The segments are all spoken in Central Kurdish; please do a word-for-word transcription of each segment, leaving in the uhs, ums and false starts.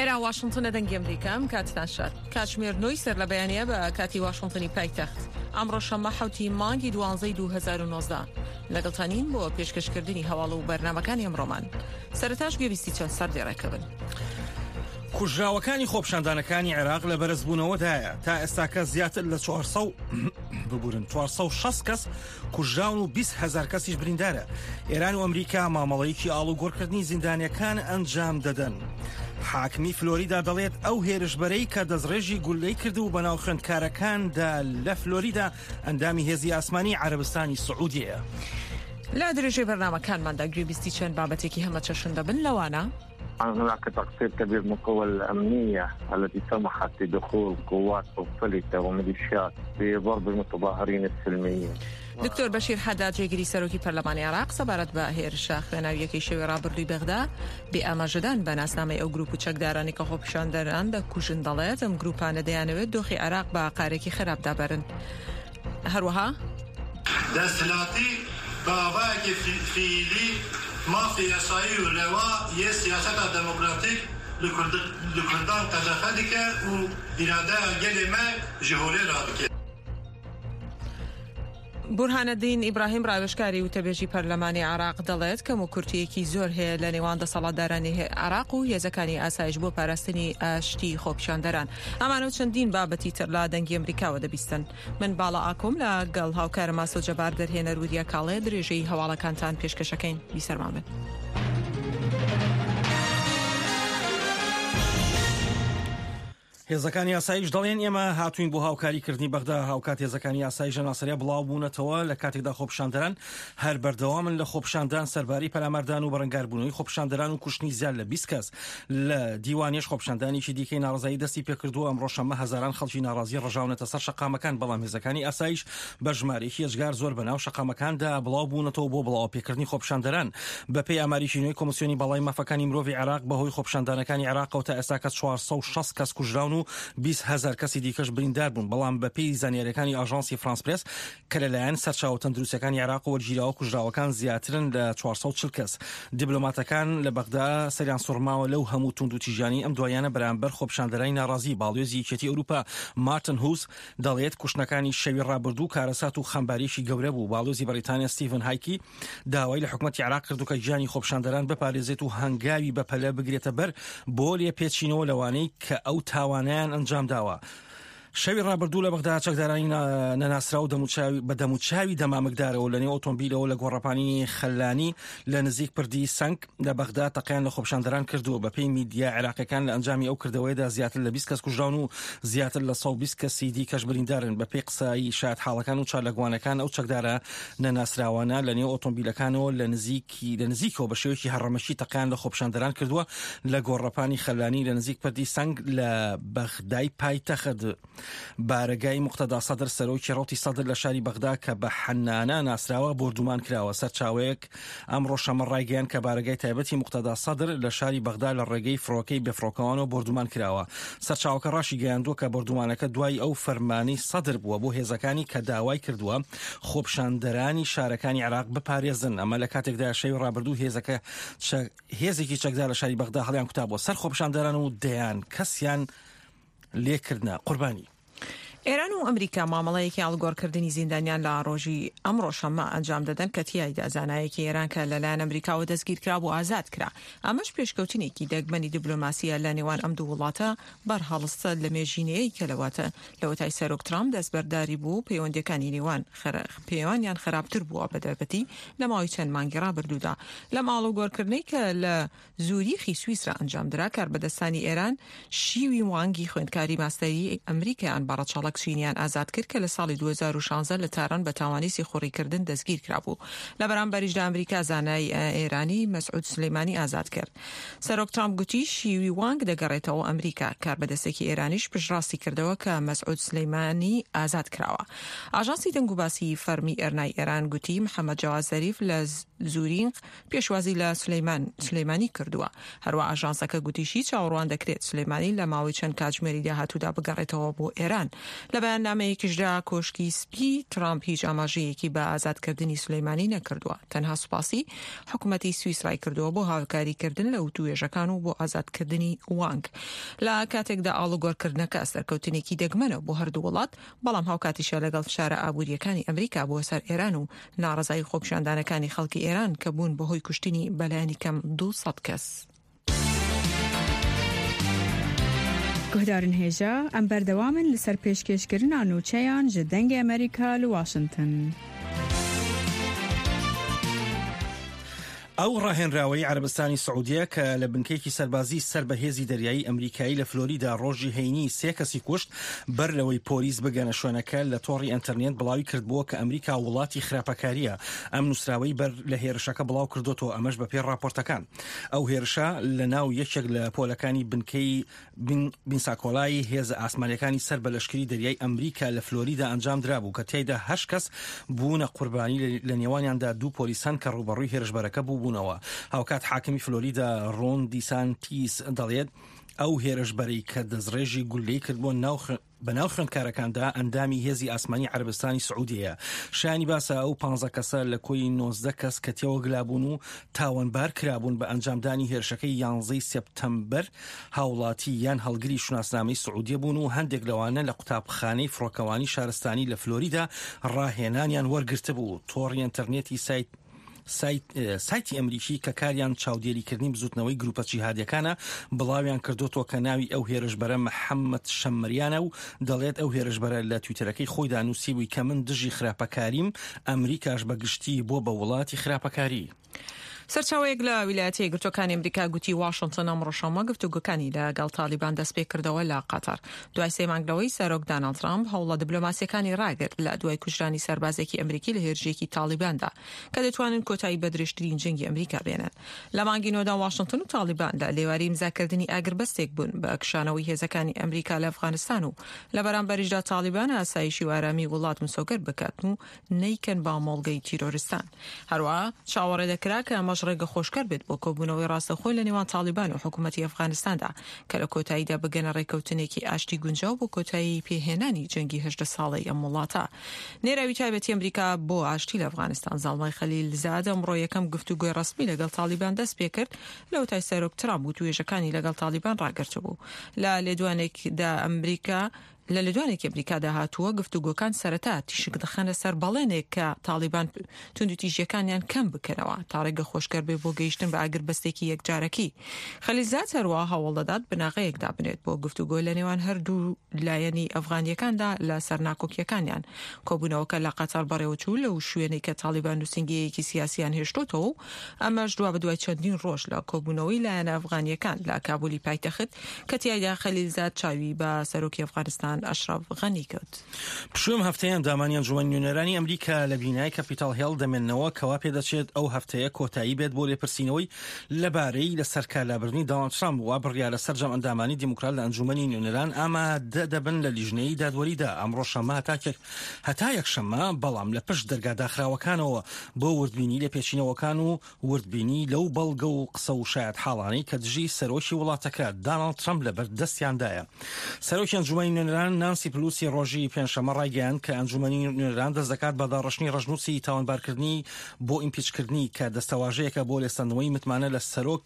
لێرا واشنگتنە دەنگی ئەمریکام کاتتان شار کاتژمێر نۆی سەر لە بەیانیە بە کاتی واشنگتنی پایتەخت ئەمڕۆ شەمە حوتی مانگی دوانزەی دوو هەزار و نۆزدە لەگەڵتانین بۆ پێشکەشکردنی هەواڵ و بەرنامەکانی ئەمڕۆمان. سەرەتاش گوێبیستی چەند سەر دێڕێکەبن. کوژراوەکانی خۆپشاندانەکانی عێراق لە بەرزبوونەوەدایە تا ئێستاکە زیاتر لە چوارسەد ببورن چوارسەد و شەست کەس کوژراون و بیست هەزار کەسیش بریندارە. ئێران و ئەمریکا مامەڵەیەکی ئاڵوگۆڕکردنی زیندانیەکان ئەنجام دەدەن. حاکمی فلۆریدا دەڵێت ئەو هێرشبەرەی کە دەستڕێژی گولەی کرد و بەناو خوێندکارەکاندا لە فلۆریدا ئەندامی هێزی ئاسمانی عەرەبستانی سعودیەیە. لا درێژەی بەرنامەکانماندا گوێبیستی چەند بابەتێکی هەمە چەشن دەبن لەوانە هناك تقصير كبير من القوى الأمنية التي سمحت بدخول قوات مختلفة وميليشيات في ضرب المتظاهرين السلميين. دکتۆر بەشیر حەداد جێگیری سەرۆکی پەرلەمانی عێراق سەبارەت بە هێرشە خوێناویەکەی شەوی ڕابردووی بەغدا بێ ئاماژەدان بە ناسنامەی ئەو گروپ و چەکدارانی کە خۆپیشاندەران دەکوژن دەڵێت ئەم گروپانە دەیانەوێت دۆخی عێراق بە قارێکی خراپ دابەرن. هەروەها دەسەڵاتی باوایەکی فیلی مافی یاسایی و رەوا یە سیاسەتا دەموکراتیک لە کوردان تەدەخە دەکات و ئیرادەیە گەلێ مە ji holê radike. بورهانەدین ئیبراهیم ڕاوێژکاری وتەبێژی پەرلەمانی عێراق دەڵێت کەم و کورتیەکی زۆر هەیە لە نێوان دەسەڵاتدارانی عێراق و هێزەکانی ئاسایش بۆ پاراستنی ئاشتی خۆپیشاندەران. ئەمانە و چەندین بابەتی تر لە دەنگی ئەمریکاوە دەبیستن. من باڵا ئاکۆم لە گەڵ هاوکارە ماسۆ جەبار دەرهێنەر وریە کاڵێ درێژەی هەواڵەکانتان پێشکەشەکەین. بیسەرمان بن. هێزەکانی یاساییش دەڵێن ئێمە هاتوین بۆ هاوکاریکردنی بەغدا. هاوکات هێزەکانی یاساییژە ناسەریا بڵاو بوونەتەوە لە کاتێکدا خۆپیشاندەران هەر بەردەوامن لە خۆپیشاندان سەرباری پەلامەردان و بەرەنگاربوونەوەی خۆپیشاندەران و کوشتنی زیاد لە بیست کەس لە دیوانیش خۆپیشاندانێکی دیکەی ناڕزایی دەستی پێکردووە. ئەمڕۆ شەمە هەزاران خەڵکی ناڕازی ڕژاونەتە سەر شەقامەکان، بەڵام هێزەکانی ئاساییش بە ژمارەیەکی هێزگار زۆر بەناو شەقامەکاندا بڵاو بوونەتەوە بۆ بڵاو پێکردنی خۆپیشاندەران. بەپێی ئاماریشی نوێی کۆمسیۆنی بەڵای مافەکانی مرۆڤی عێراق بەهۆی خۆپیشاندانەکانی عێراقەوە تا ئێستا کە چوارسەد و شەست کەس کوژراون و بیست هەزار کەسی دیکەش بریندار بوون. بەڵام بەپێی زانیاریەکانی ئاژانسی فرانس پرێس کە لەلایەن سەرچاوە تەندروستەکانی عێراق و وەرگیراوە کوژراوەکان زیاترن لە چوارسەد و چل کەس. دیبلۆماتەکان لە بەغدا سەریان سوڕماوە لەو هەموو توند و تیژانی ئەم دوایانە بەرامبەر خۆپیشاندەرانی ناڕازی. باڵێزی یەکێتی ئەوروپا مارتن هوز دەڵێت کوشتنەکانی شەوی ڕابردوو کارەسات و خەمباریشی گەورە بوو. باڵێزی بەریتانیا ستیڤن هایکی داوای لە حکومەتی عێراق کردو کە گیانی خۆپیشاندەران بپارێزێت و هەنگاوی بەپەلە بگرێتە بەر بۆ لێپێچینەوە لەوانەی کە ئەو تاوانیان ئەنجام داوە. شەوی ڕابردوو لە بەغدا چەکدارانی نەناسرا و بە دەموچاوی دەمامکدارەوە لە نێو ئۆتۆمبیلەوە لە گۆڕەپانی خەلانی لە نزیک پردی سنگ لە بەغدا تەقیان لە خۆپیشاندەران کردووە. بەپێی میدیا عێراقیەکان لە ئەنجامی ئەو کردەوەیدا زیاتر لە بیست کەس کوژراون و زیاتر لە سەد و بیست کەسی دیکەش بریندارن. بەپێی قسایی شایەت حاڵەکان و چارلەگوانەکان ئەو چەکدارە نەناسراوانە لە نێو ئۆتۆمبیلەکانەوە لە نزیکی لە نزیکەوە بە شێوەیەکی هەڕەمەشی تەقیان لە خۆپیشاندەران کردووە لە گۆڕەپانی خەلانی لە نزیک پردی سنگ لە بەغدای پایتەخت. بارگای مقتدا سەدر سەرۆکی ڕوتی سەدر لە شاری بەغدا کە بە حەنانە ناسراوە بردومان کراوە. سەرچاوەیەک ئەمڕۆ شەمە ڕایگەیان کە بارگای تایبەتی مقتدا سەدر لە شاری بەغدا لە ڕێگەی فڕۆکەی بێفڕۆکەوانەوە بردومان کراوە. سەرچاوەکە ڕاشی گەیاندووە کە بردومانەکە دوای ئەو فەرمانی سەدر بووە بۆ هێزەکانی کە داوای کردووە خۆپیشاندەرانی شارەکانی عێراق بپارێزن. ئەمە لە کاتێکدا شەوی ڕابردوو هێزەکە هێزێکی چەکدار لە شاری بەغدا هەڵیان کوتابوە سەر خۆپیشاندەران و دەیان کەسیان لێکردنە قوربانی. ئێران و ئەمریکا مامەڵەیەکی هەڵگۆڕکردنی زیندانیان لە ڕۆژی ئەمڕۆ شەمە ئەنجام دەدەن کە تیایدا زانایەکی ئێران کە لەلایەن ئەمریکاوە دەستگیر کرا بۆ ئازاد کرا. ئەمەش پێشکەوتنێکی دەگمەنی دیبلۆماسیە لە نێوان ئەم دوو وڵاتە بەرهەڵستە لە مێژینەیە کە لەواتە لەوەتای سەرۆک ترامپ دەستبەرداری بوو پەیوەندیەکانی نێوان پەیوەندیان خراپتر بووە بە دەربەتی لە ماوەی چەند مانگی ڕابردوودا. لە ماڵوگۆڕکردنەی کە لە زوریخی سویسرا ئەنجام درا کاربەدەستانی ئێران شیوی وانگی خوێندکاری ماستەری ئەمریکایان بەڕەچەڵک سوینیان ئازاد کرد کە لە ساڵی دوو هەزار و شانزە لە تاران بە تاوانی سیخۆڕیکردن دەستگیر کرابوو. لە بەرامبەریشدا ئەمریکا زانای ئێرانی مەسعود سلەیمانی ئازاد کرد. سەرۆک ترامپ گوتی شیوی وانگ دەگەڕێتەوە ئەمریکا. کاربەدەستێکی ئێرانیش پشتڕاستی کردەوە کە مەسعود سلەیمانی ئازاد کراوە. ئاژانسی دەنگوباسی فەرمی ئەرنای ئێران گوتی محەممەد جاواد زەریف لە زورینق پێشوازی لە سلەیمان سلەیمانی کردووە. هەروە ئاژانسەکە گوتیشی چاوەڕوان دەکرێت سلەیمانی لە ماوەی چەند کاتژمێری داهاتوودا بگەڕێتەوە بۆ ئێران. لە بەیاننامەیەکیشدا کۆشکی سپی ترامپ هیچ ئاماژەیەکی بە ئازادکردنی سلەیمانی نەکردووە. تەنها سوپاسی حکوومەتی سویس ڕای کردووە بۆ هاوکاریکردن لە وتوێژەکان و بۆ ئازادکردنی وانگ. لە کاتێکدا ئاڵوگۆڕکردنەکە سەرکەوتنێکی دەگمەنە بۆ هەردوو وڵات، بەڵام هاوکاتیشە لەگەڵ فشارە ئابوووریەکانی ئەمریکا بۆ سەر ئێران و ناڕەزایی خۆپیشاندانەکانی خەڵکی ئێران کە بوون بەهۆی کوشتنی بەلایانی کەم دووسەد کەس. گهدارن هێژە ئەم بەردەوامن لەسەر پێشکەشکردنا نوچەیان ji dengê ئەمریکا لە واشنگتن. ئەو ڕاهێنراوەی عەرەبستانی سعودیە کە لە بنکەیەکی سەربازی سەر بە هێزی دەریایی ئەمریکایی لە فلۆریدا ڕۆژی هەینی سێ کەسی کوشت بەر لەوەی پۆلیس بگەنە شوێنەکە لە تۆڕی ئینتەرنێت بڵاوی کردبووە کە ئەمریکا وڵاتی خراپەکاریە. ئەم نووسراوەی بەر لە هێرشەکە بڵاو کردوتەوە، ئەمەش بە پێ راپۆرتەکان. ئەو هێرشە لە ناو یەکێک لە پۆلەکانی بنکەی بینساکۆلای هێزە ئاسمانیەکانی سەر بە لەشکری دەریای ئەمریکا لە فلۆریدا ئەنجام درابوو کە تیایدا هەشت کەس بوونە قوربانی، لە نێوانیاندا دوو پۆلیسان کە ڕوبەڕووی هێرشبەرەکە بوو. هاوکات حاکمی فلۆریدا ڕۆن دیسانتیس دەڵێت ئەو هێرشبەرەی کە دەستڕێژی گولەی کرد بۆ بەناو خوێندکارەکاندا ئەندامی هێزی ئاسمانی عەرەبستانی سعودیەیە. شایانی باسە ئەو پانزە کەسە لە کۆی نۆزدە کەس کە تێوە گلابوون و تاوانبار کرابوون بە ئەنجامدانی هێرشەکەی یانزەی سێپتەمبەر هاوڵاتی یان هەڵگری شوناسنامەی سعودیە بوون و هەندێک لەوانە لە قوتابخانەی فڕۆکەوانی شارستانی لە فلۆریدا ڕاهێنانیان وەرگرتە بوو. تۆڕی ئینتەرنێتی سایت سایتی ئەمریکی کە کاریان چاودێریکردنی بزوتنەوەی گروپە جیهادیەکانە بڵاویان کردوتەوە کە ناوی ئەو هێرشبەرە محەممەد شەممەریانە و دەڵێت ئەو هێرشبەرە لە تویتەرەکەی خۆیدا نووسیبووی کە من دژی خراپەکاریم، ئەمریکاش بەگشتی بۆ بە وڵاتی خراپەکاری. سەرچاوەیەک لە ویلایەتە یەکگرتووەکانی ئەمریکا گوتی واشنگتن ئەم ڕۆژەمە گفتوگۆکانی لەگەڵ تالیبان دەست پێ کردەوە لە قەتەر دوای سێ مانگەوەی سەرۆک دانالد ترامپ هەوڵە دیبلۆماسیەکانی ڕاگرت لە دوای کوژرانی سەربازێکی ئەمریکی لە هێرشێکی تالیباندا کە دەتوانن کۆتایی بە درێژترین جەنگی ئەمریکا بێنن. لە مانگی نۆدا واشنگتن و تالیبان لە لێواری ئیمزاکردنی ئاگربەستێک بوون بە کشانەوەی هێزەکانی ئەمریکا لە ئەفغانستان و لە بەرامبەریشدا تالیبان ئاسایشی و ئارامی وڵات مسۆگەر بکات و نەیکەن با مۆڵگەی تیرۆریستان. هەروە چاوەڕێ دەکرا کە ئەمەش ڕێگە خۆشکەر بێت بۆ کۆبوونەوەی ڕاستەخۆی لە نێوان تالیبان و حکوومەتی ئەفغانستاندا کە لە کۆتاییدا بگەنە ڕێکەوتنێکی ئاشتی گونجاو بۆ کۆتایی پێهێنانی جەنگی هەژدە ساڵەی ئەم وڵاتە. نێراوی تایبەتی ئەمریکا بۆ ئاشتی لە ئەفغانستان زاڵمای خەلیلزاد ئەمڕۆ یەکەم گفتوگۆی ڕەسمی لەگەڵ تالیبان دەست پێ کرد لەو تای سەرۆک ترامپ و توێژەکانی لەگەڵ تالیبان ڕاگرتبوو. لە لێدوانێکدا ئەمریکا لە لەدوانێکی ئەمریکادا هاتووە گفتوگۆکان سەرەتا تیشک دەخەنە سەر بەڵێنێک کە تالیبان توند و تیژیەکانیان کەم بکەنەوە تا ڕێگە خۆشکەر بێ بۆ گەیشتن بە ئاگربەستێکی یەکجارەکی. خەلیلزاد هەروە هەوڵ دەدات بناغەیەکدا بنێت بۆ گفتوگۆ لە نێوان هەردوو لایەنی ئەفغانیەکاندا لە سەر ناکۆکیەکانیان. کۆبوونەوەکە لە قەتەر بەڕێوەچوو لەو شوێنەی کە تالیبان نووسنگەیەکی سیاسیان هێشتۆتەوە، ئەمەش دوا بە دوای چەندین ڕۆژ لە کۆبوونەوەی لایەنە ئەفغانیەکان لە کابولی پایتەخت کە تیایدا خەلیلزاد چاوی بە سەرۆکی ئەفغانستان ئەشرەف غەنی پشوم هەفتەیە ئەندامانی ئەنجومەن نوێنەرانی ئەمریکا لە بینای کەپیتال هێڵ دەمێننەوە کەوا پێدەچێت ئەو هەفتەیە کۆتایی بێت بۆ لێپرسینەوەی لەبارەی لەسەر کالابردنی داونالد ترامپ وا بڕیارە سەرجەم ئەندامانی دیموکرات لە ئەنجومەنی نوێنەران ئامادە دەبن لە لیژنەی دادوەریدا ئەمڕۆ شەمە هەتا یەکشەمە، بەڵام لە پشت دەرگاداخراوەکانەوە بۆ وردبینی لە پێچینەوەکان و وردبینی لەو بەڵگە و قسە و شایەت حاڵانەی کە دژی سەرۆکی وڵاتەکە دانالد ترامپ لەبەر دەستیاندایە. سەرۆکی ئەنجومەنی نوێنەران نانسی پلوسی ڕۆژی پێنجشەمە ڕایگەیاند کە ئەنجومەنی نوێنەران دەست دەکات بە داڕشنی ڕژنووسی تاوانبارکردنی بۆ ئیمپیچکردنی کە دەستەواژەیەکە بۆ لێستاندنەوەی متمانە لە سەرۆک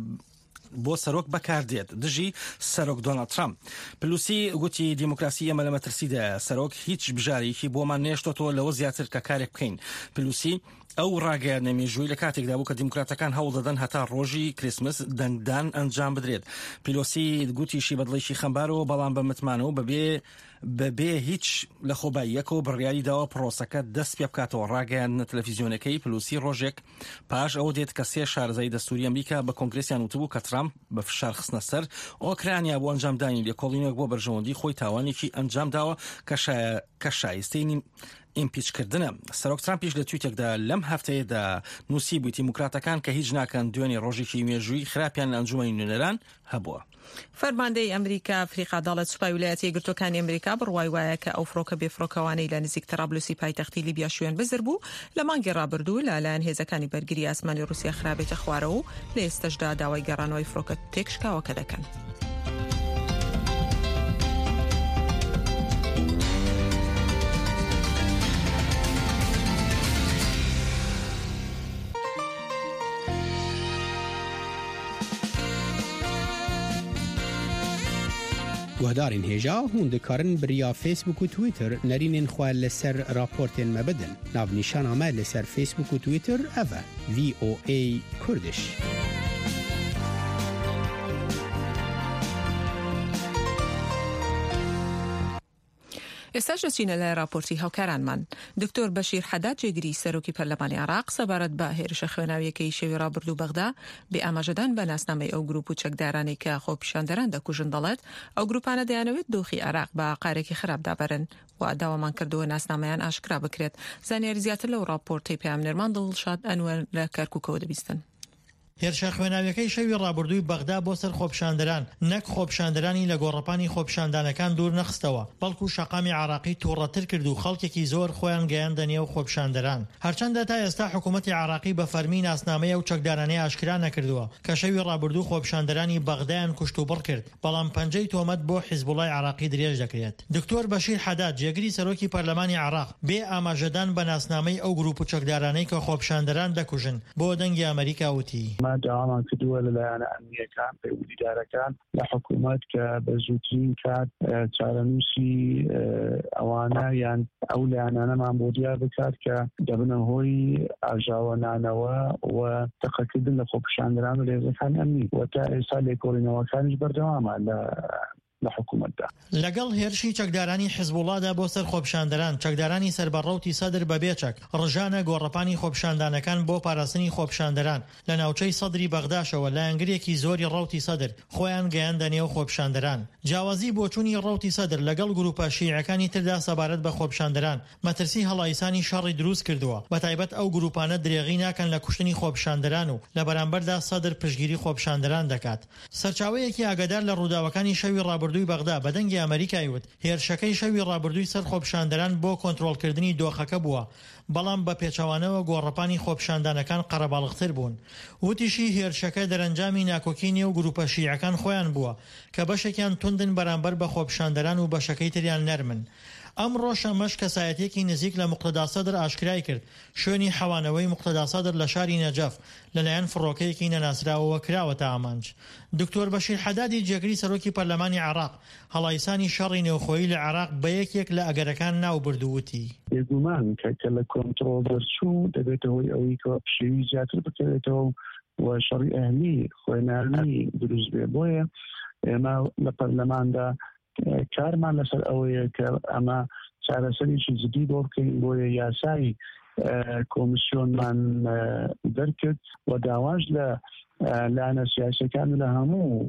بۆ سەرۆک بەکاردێت دژی سەرۆک دۆنالد ترامپ. پلوسی گوتی دیموکراسی ئێمە لە مەترسیدایە، سەرۆک هیچ بژارێکی بۆمان نێشتۆتەوە لەوە زیاتر کە کارێک بکەین. پلوسی ئەو ڕاگەیانە مێژووی لە کاتێکدا بوو کە دیموکراتەکان هەوڵ دەدەن هەتا ڕۆژی کریسمس دەنگدان ئەنجام بدرێت. پیلۆسی گوتیشی بەدڵێکی خەمبارەوە، بەڵام بە متمانەوە بەبێ بەبێ هیچ لە خۆباییەکەوە بڕیاری داوە پرۆسەکە دەست پێ بکاتەوە. ڕاگەیان تەلەڤیزیۆنەکەی پلوسی ڕۆژێک پاش ئەو دێت کە سێ شارەزای دەستوری ئەمریکا بە کۆنگرێسیان وتبوو کە ترامپ بە فشار خستنە سەر ئۆکرانیا بۆ ئەنجامدانی لێکۆڵینێک بۆ بەرژەوەندی خۆی تاوانێکی ئەنجام داوە کە شایستەی ئیمپیچکردنە. سەرۆک ترامپیش لە تویتێکدا لەم هەفتەیەدا نووسی بووی دیموکراتەکان کە هیچ ناکەن دوێنێ ڕۆژێکی مێژووی خراپیان لە ئەنجومەنی نوێنەران هەبووە. فەرماندەی ئەمریکا ئەفریقا دەڵێت سوپای ویلایەتە یەکگرتووەکانی ئەمریکا بڕوای وایە کە ئەو فڕۆکە بێفڕۆکەوانەی لە نزیک تەرابلوسی پایتەختی لیبیا شوێن بزر بوو لە مانگی ڕابردوو لەلایەن هێزەکانی بەرگری ئاسمانی رووسیا خراپێتە خوارەوە و لە ئێستەشدا داوای گەڕانەوەی فڕۆکە تێکشکاوەکە دەکەن. گوهدارین هێژا هون دikarin biriya Facebook û Twitter nerînên xwe li ser raportên me bidin. Navnîşana me li ser Facebook û Twitter ev e V O A Kurdish. ئێستاش دەچینە لای راپۆرتی هاوکارانمان. دکتۆر بەشیر حەداد جێگری سەرۆکی پەرلەمانی عێراق سەبارەت بە هێرشە خوێناویەکەی شەوی ڕابردوو بەغدا بێ ئاماژەدان بە ناسنامەی ئەو گروپ و چەکدارانی کە خۆپیشاندەران دەکوژن دەڵێت ئەو گروپانە دەیانەوێت دۆخی عێراق بە قارێکی خراپ دابەرن و داوامان کردووە ناسنامەیان ئاشکرا بکرێت. زانیاری زیاتر لەو راپۆرتەی پێامنەرمان دڵشاد ئەنوەر لە کەرکووکەوە دەبیستن. هێرشە خوێناویەکەی شەوی ڕابردووی بەغدا بۆ سەر خۆپیشاندەران نەک خۆپیشاندەرانی لە گۆڕەپانی خۆپیشاندانەکان دوور نەخستەوە، بەڵکو شەقامی عێراقی تووڕەتر کرد و خەڵکێکی زۆر خۆیان گەیاندە نێو خۆپیشاندەران. هەرچەندە تا ئێستا حکوومەتی عێراقی بە فەرمی ناسنامەیە و چەکدارانەی ئاشکرا نەکردووە کە شەوی ڕابردوو خۆپیشاندەرانی بەغدایان کوشت و بڕ کرد، بەڵام پەنجەی تۆمەت بۆ حیزبوڵای عێراقی درێژ دەکرێت. دکتۆر بەشیر حەداد جێگری سەرۆکی پەرلەمانی عێراق بێ ئاماژەدان بە ناسنامەی ئەو گروپ و چەکدارانەی کە خۆپیشاندەران دەکوژن بۆ دەنگی ئەمریکا وتی لەلایەنە ئەمنیەکان پەیوەندیدارەکان لە حکوومەت کە بە زووترین کات چارەنووسی ئەوانە یان ئەو لایەنانەمان بۆ دیار بکات کە دەبنە هۆی ئاژاوەنانەوە و تەقەکردن لە خۆپیشاندەران و لێزەکانی ئەمنی و تا ئێستا لێکۆڵینەوەکانیش بەردەوامە لە لە حکوومەتدا. لەگەڵ هێرشی چەکدارانی حیزبوڵادا بۆ سەر خۆپیشاندەران، چەکدارانی سەربەڕەوتی سەدر بەبێ چەک ڕژانە گۆڕەپانی خۆپیشاندانەکان بۆ پاراستنی خۆپیشاندەران لە ناوچەی سەدری بەغداشەوە لایەنگرێکی زۆری ڕەوتی سەدر خۆیان گەیاندە نێو خۆپیشاندەران. جیاوازی بۆچوونی ڕەوتی سەدر لەگەڵ گروپە شیعەکانی تردا سەبارەت بە خۆپیشاندەران مەترسی هەڵایسانی شەڕی دروست کردووە، بەتایبەت ئەو گروپانە درێغی ناکەن لە کوشتنی خۆپیشاندەران و لە بەرامبەردا سەدر پشگیری خۆپیشاندەران دەکات. سەرچاوەیەکی ئاگادار لە ڕووداوەکانی شەوی ڕابردووی بەغدا بەدەنگی ئەمریکای وت هێرشەکەی شەوی ڕابردووی سەر خۆپیشاندەران بۆ کۆنتڕۆڵکردنی دۆخەکە بووە، بەڵام بە پێچەوانەوە گۆڕەپانی خۆپیشاندانەکان قەرەباڵغتر بوون. وتیشی هێرشەکە دەرەنجامی ناکۆکی نێو گروپە شیعەکان خۆیان بووە کە بەشێکیان توندن بەرامبەر بە خۆپیشاندەران و بەشەکەی تریان نەرمن. ئەم ڕۆژەمەش کەسایەتێکی نزیک لە موقتەدا سەدر ئاشکرای کرد شوێنی حەوانەوەی موقتەدا سەدر لە شاری نەجەف لەلایەن فڕۆکەیەکی نەناسراوەوە کراوەتە ئامانج. دکتۆر بەشیر حەدادی جێگری سەرۆکی پەرلەمانی عێراق هەڵایسانی شەڕی نێوخۆیی لە عێراق بە یەکێک لە ئەگەرەکان ناوبردووتی. بێگومان کە لە کۆنتڕۆڵ دەرچوو دەبێتەوەی ئەوەی کە شێوی زیاتر بکرێتەوە و شەڕی ئەهلی خوێنانی دروست بێ. بۆیە ئێمە لە پەرلەماندا کارمان لەسەر ئەوەیە کە ئەمە چارەسەرێکی جدی بۆ بکەین. بۆیە یاسای کۆمیسیۆنمان دەرکرد و داواش لە لایەنە سیاسیەکان لە هەموو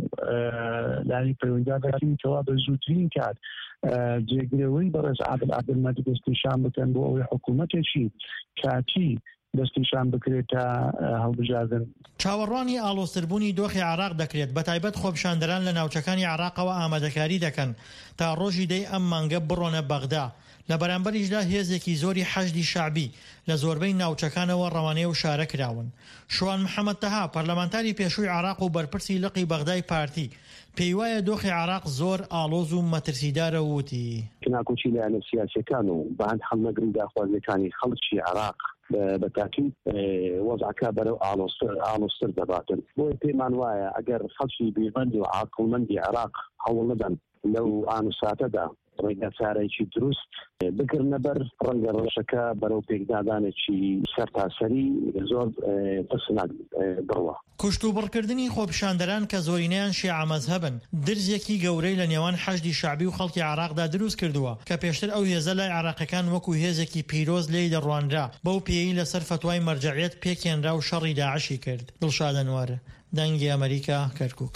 لانی پەیوەندیدا دەکەین کەوا بە زووترین کات جێگرەوەی بەڕێز عادل عەبدولمەجید دەستنیشان بکەن بۆ ئەوەی حکوومەتێکی کاتی دەستنیشان بکرێت تا هەڵبژاردن. چاوەڕوانی ئاڵۆزتربوونی دۆخی عێراق دەکرێت، بەتایبەت خۆپیشاندەران لە ناوچەکانی عێراقەوە ئامادەکاری دەکەن تا ڕۆژی دەی ئەم مانگە بڕۆنە بەغدا. لە بەرامبەریشدا هێزێکی زۆری حەشدی شعبی لە زۆربەی ناوچەکانەوە ڕەوانەیە و شارە کراون. شوان محەممەد تەها پەرلەمانتاری پێشووی عێراق و بەرپرسی لقی بەغدای پارتی پێی وایە دۆخی عێراق زۆر ئاڵۆز و مەترسیدارە وتی ناکۆچی لایەنە سیاسیەکان و بەهەند هەڵنەگری داخوازیەکانی خەڵکی عێراق بە تاکید وەزعەکە بەرەو ئاڵۆزتر دەباتن. بۆیە پێمان وایە ئەگەر خەڵکی بێبەند و عاقڵمەندی عێراق هەوڵ نەدەن لەو ئانوساتەدا ڕێگە چارەیەکی دروست بگرنە بەر ڕەنگە ڕۆژەکە بەرەو پێکدادانێکی سەرتاسەری زۆر پسناک بڕوە. کوشت و بڕکردنی خۆپیشاندەران کە زۆرینەیان شیعە مەزهەبن درزێکی گەورەی لە نێوان حەشدی شعبی و خەڵکی عێراقدا دروست کردووە کە پێشتر ئەو هێزە لای عێراقیەکان وەکو هێزێکی پیرۆز لێی دەڕوانرا بەو پێیی لەسەر فتوای مەرجەعیەت پێکێنرا و شەڕی داعشی کرد. دڵشاد ئەنوار، دەنگی ئەمریکا، کەرکووک.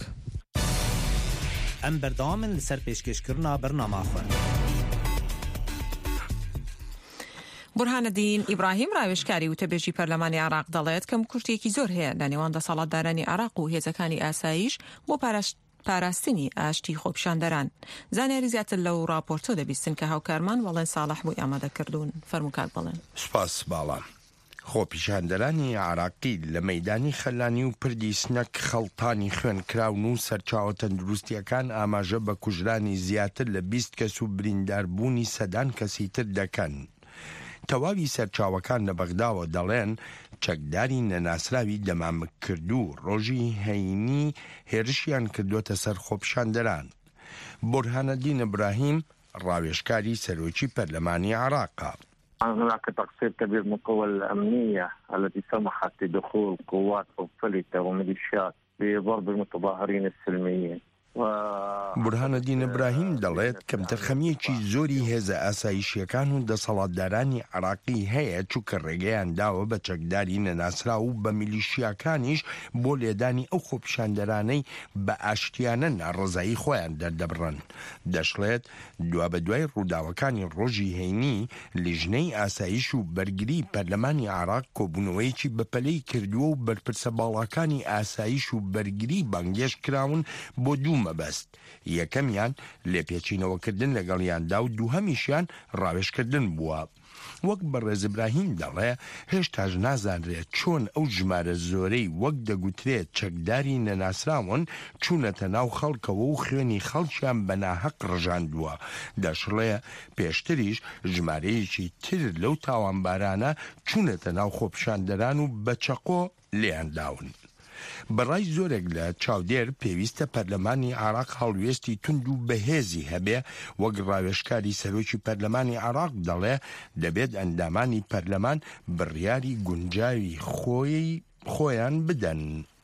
ئەم بەردەوامن لەسەر پێشکەشکردنا بەرنامەخۆن. بورهانەدین ئیبراهیم ڕاوێژکاری وتەبێژی پەرلەمانی عێراق دەڵێت کەم کورتێکی زۆر هەیە لە نێوان دەسەڵاتدارانی عێراق و هێزەکانی ئاسایش بۆ پاراست پاراستنی ئاشتی خۆپیشاندەران. زانیاری زیاتر لەو راپۆرتۆ دەبیستن کە هاوکارمان وەڵێن ساڵح بۆی ئامادەکردوون. فەرموکات بڵێن. سپاس باڵام. خۆپیشاندەرانی عێراقی لە مەیدانی خەلانی و پردی سنەک خەڵتانی خوێنکراون و سەرچاوە تەندروستیەکان ئاماژە بە کوژرانی زیاتر لە بیست کەس و برینداربوونی سەدان کەسی تر دەکەن. تەواوی سەرچاوەکان لە بەغداوە دەڵێن چەکداری نەناسراوی دەمامکردو ڕۆژی هەینی هێرشیان کردوتە سەر خۆپیشاندەران. بورهانەدین ئیبراهیم ڕاوێژکاری سەرۆکی پەرلەمانی عێراقا. هناك تقصير كبير من القوى الأمنية التي سمحت بدخول قوات مختلطة وميليشيات بضرب المتظاهرين السلميين. بورهانەدین ئیبراهیم دەڵێت کەم تەرخەمیەکی زۆری هێزە ئاسایشیەکان و دەسەڵاتدارانی عێراقی هەیە چووکە ڕێگەیان داوە بە چەکداری نەناسرا و بە میلیشیاکانیش بۆ لێدانی ئەو خۆپیشاندەرانەی بە ئاشتیانە ناڕزایی خۆیان دەردەبڕن. دەشڵێت دوا بە دوای ڕووداوەکانی ڕۆژی هەینی لیژنەی ئاسایش و بەرگری پەرلەمانی عێراق کۆبوونەوەیەکی بەپەلەی کردووە و بەرپرسە باڵاکانی ئاسایش و بەرگری بانگێش کراون بۆ دوو مەبەست. یەکەمیان لێپێچینەوەکردن لەگەڵیاندا و دووهەمیشیان ڕاوێژکردن بووە. وەک بەڕێز ئیبراهیم دەڵێ هێشتاش نازانرێت چۆن ئەو ژمارە زۆرەی وەک دەگوترێت چەکداری نەناسراون چوونەتە ناو خەڵکەوە و خوێنی خەڵکیان بە ناحەق ڕژاندووە. دەشڵێ پێشتریش ژمارەیەکی تر لەو تاوانبارانە چوونەتە ناو خۆپیشاندەران و بە چەقۆ لێیانداون. بەڕای زۆرێک لە چاودێر پێویستە پەرلەمانی عێراق هەڵوێستی تونند و بەهێزی هەبێ. وەک ڕاوێژکاری سەرۆکی پەرلەمانی عێراق دەڵێ دەبێت ئەندامانی پەرلەمان بڕیاری گونجاوی خۆی خۆیان بدەن.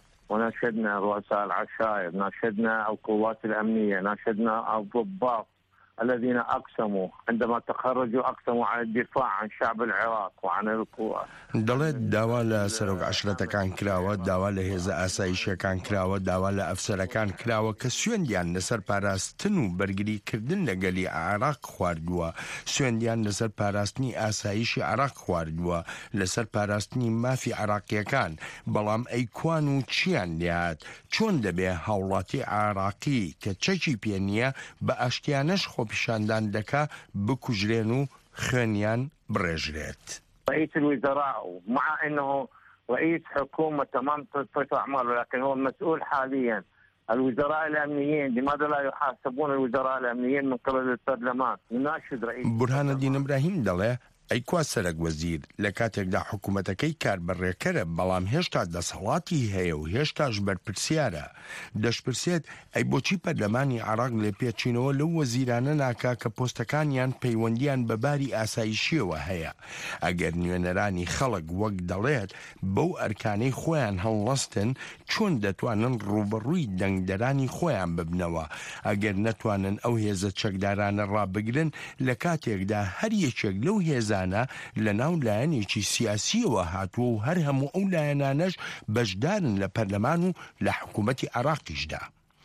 وناشدنا رؤساء العشائر، ناشدنا القوات الأمنية، ناشدنا الضباط الذين أقسموا عندما تخرجوا أقسموا على الدفاع عن شعب العراق وعن القوات. دەڵێت داوا لە سەرۆک عەشرەتەکان کراوە، داوا لە هێزە ئاسایشیەکان کراوە، داوا لە ئەفسەرەکان کراوە کە سوێندیان لەسەر پاراستن و بەرگریکردن لەگەلی عێراق خواردووە، سوێندیان لەسەر پاراستنی ئاسایشی عێراق خواردووە، لەسەر پاراستنی مافی عێراقیەکان. بەڵام ئەیکوان و چیان لێهات؟ چۆن دەبێ هاوڵاتی عێراقی کە چەکی پێ نییە بە ئاشتیانەش خۆپیشاندان دەکا بکوژرێن و خوێنیان بڕێژرێت. رئيس الوزراء مع أنه رئيس حكومة تمام تطبيق أعمال، ولكن هو المسؤول حاليا. الوزراء الأمنيين لماذا لا يحاسبون الوزراء الأمنيين من قبل البرلمان؟ نناشد رئيس بورهانەدین ئیبراهیم دەڵێ ئەیکوا سەرک وەزیر لە کاتێکدا حکوومەتەکەی کاربڕێکەرە بەڵام هێشتا دەسەڵاتی هەیە و هێشتاش بەرپرسیارە. دەشپرسێت ئەی بۆچی پەرلەمانی عێراق لێ پێچینەوە لەو وەزیرانە ناکا کە پۆستەکانیان پەیوەندیان بە باری ئاسایشیەوە هەیە. ئەگەر نوێنەرانی خەڵک وەک دەڵێت بەو ئەرکانەی خۆیان هەڵڵەستن چۆن دەتوانن ڕوبەڕووی دەنگدەرانی خۆیان ببنەوە؟ ئەگەر نەتوانن ئەو هێزە چەکدارانە ڕابگرن لە کاتێکدا هەر یەکێک لەو هێزە لە ناو لایەنێکی سیاسیەوە هاتووە و هەر هەموو ئەو لایەنانەش بەشدارن لە پەرلەمان و لە حکوومەتی عێراقیشدا.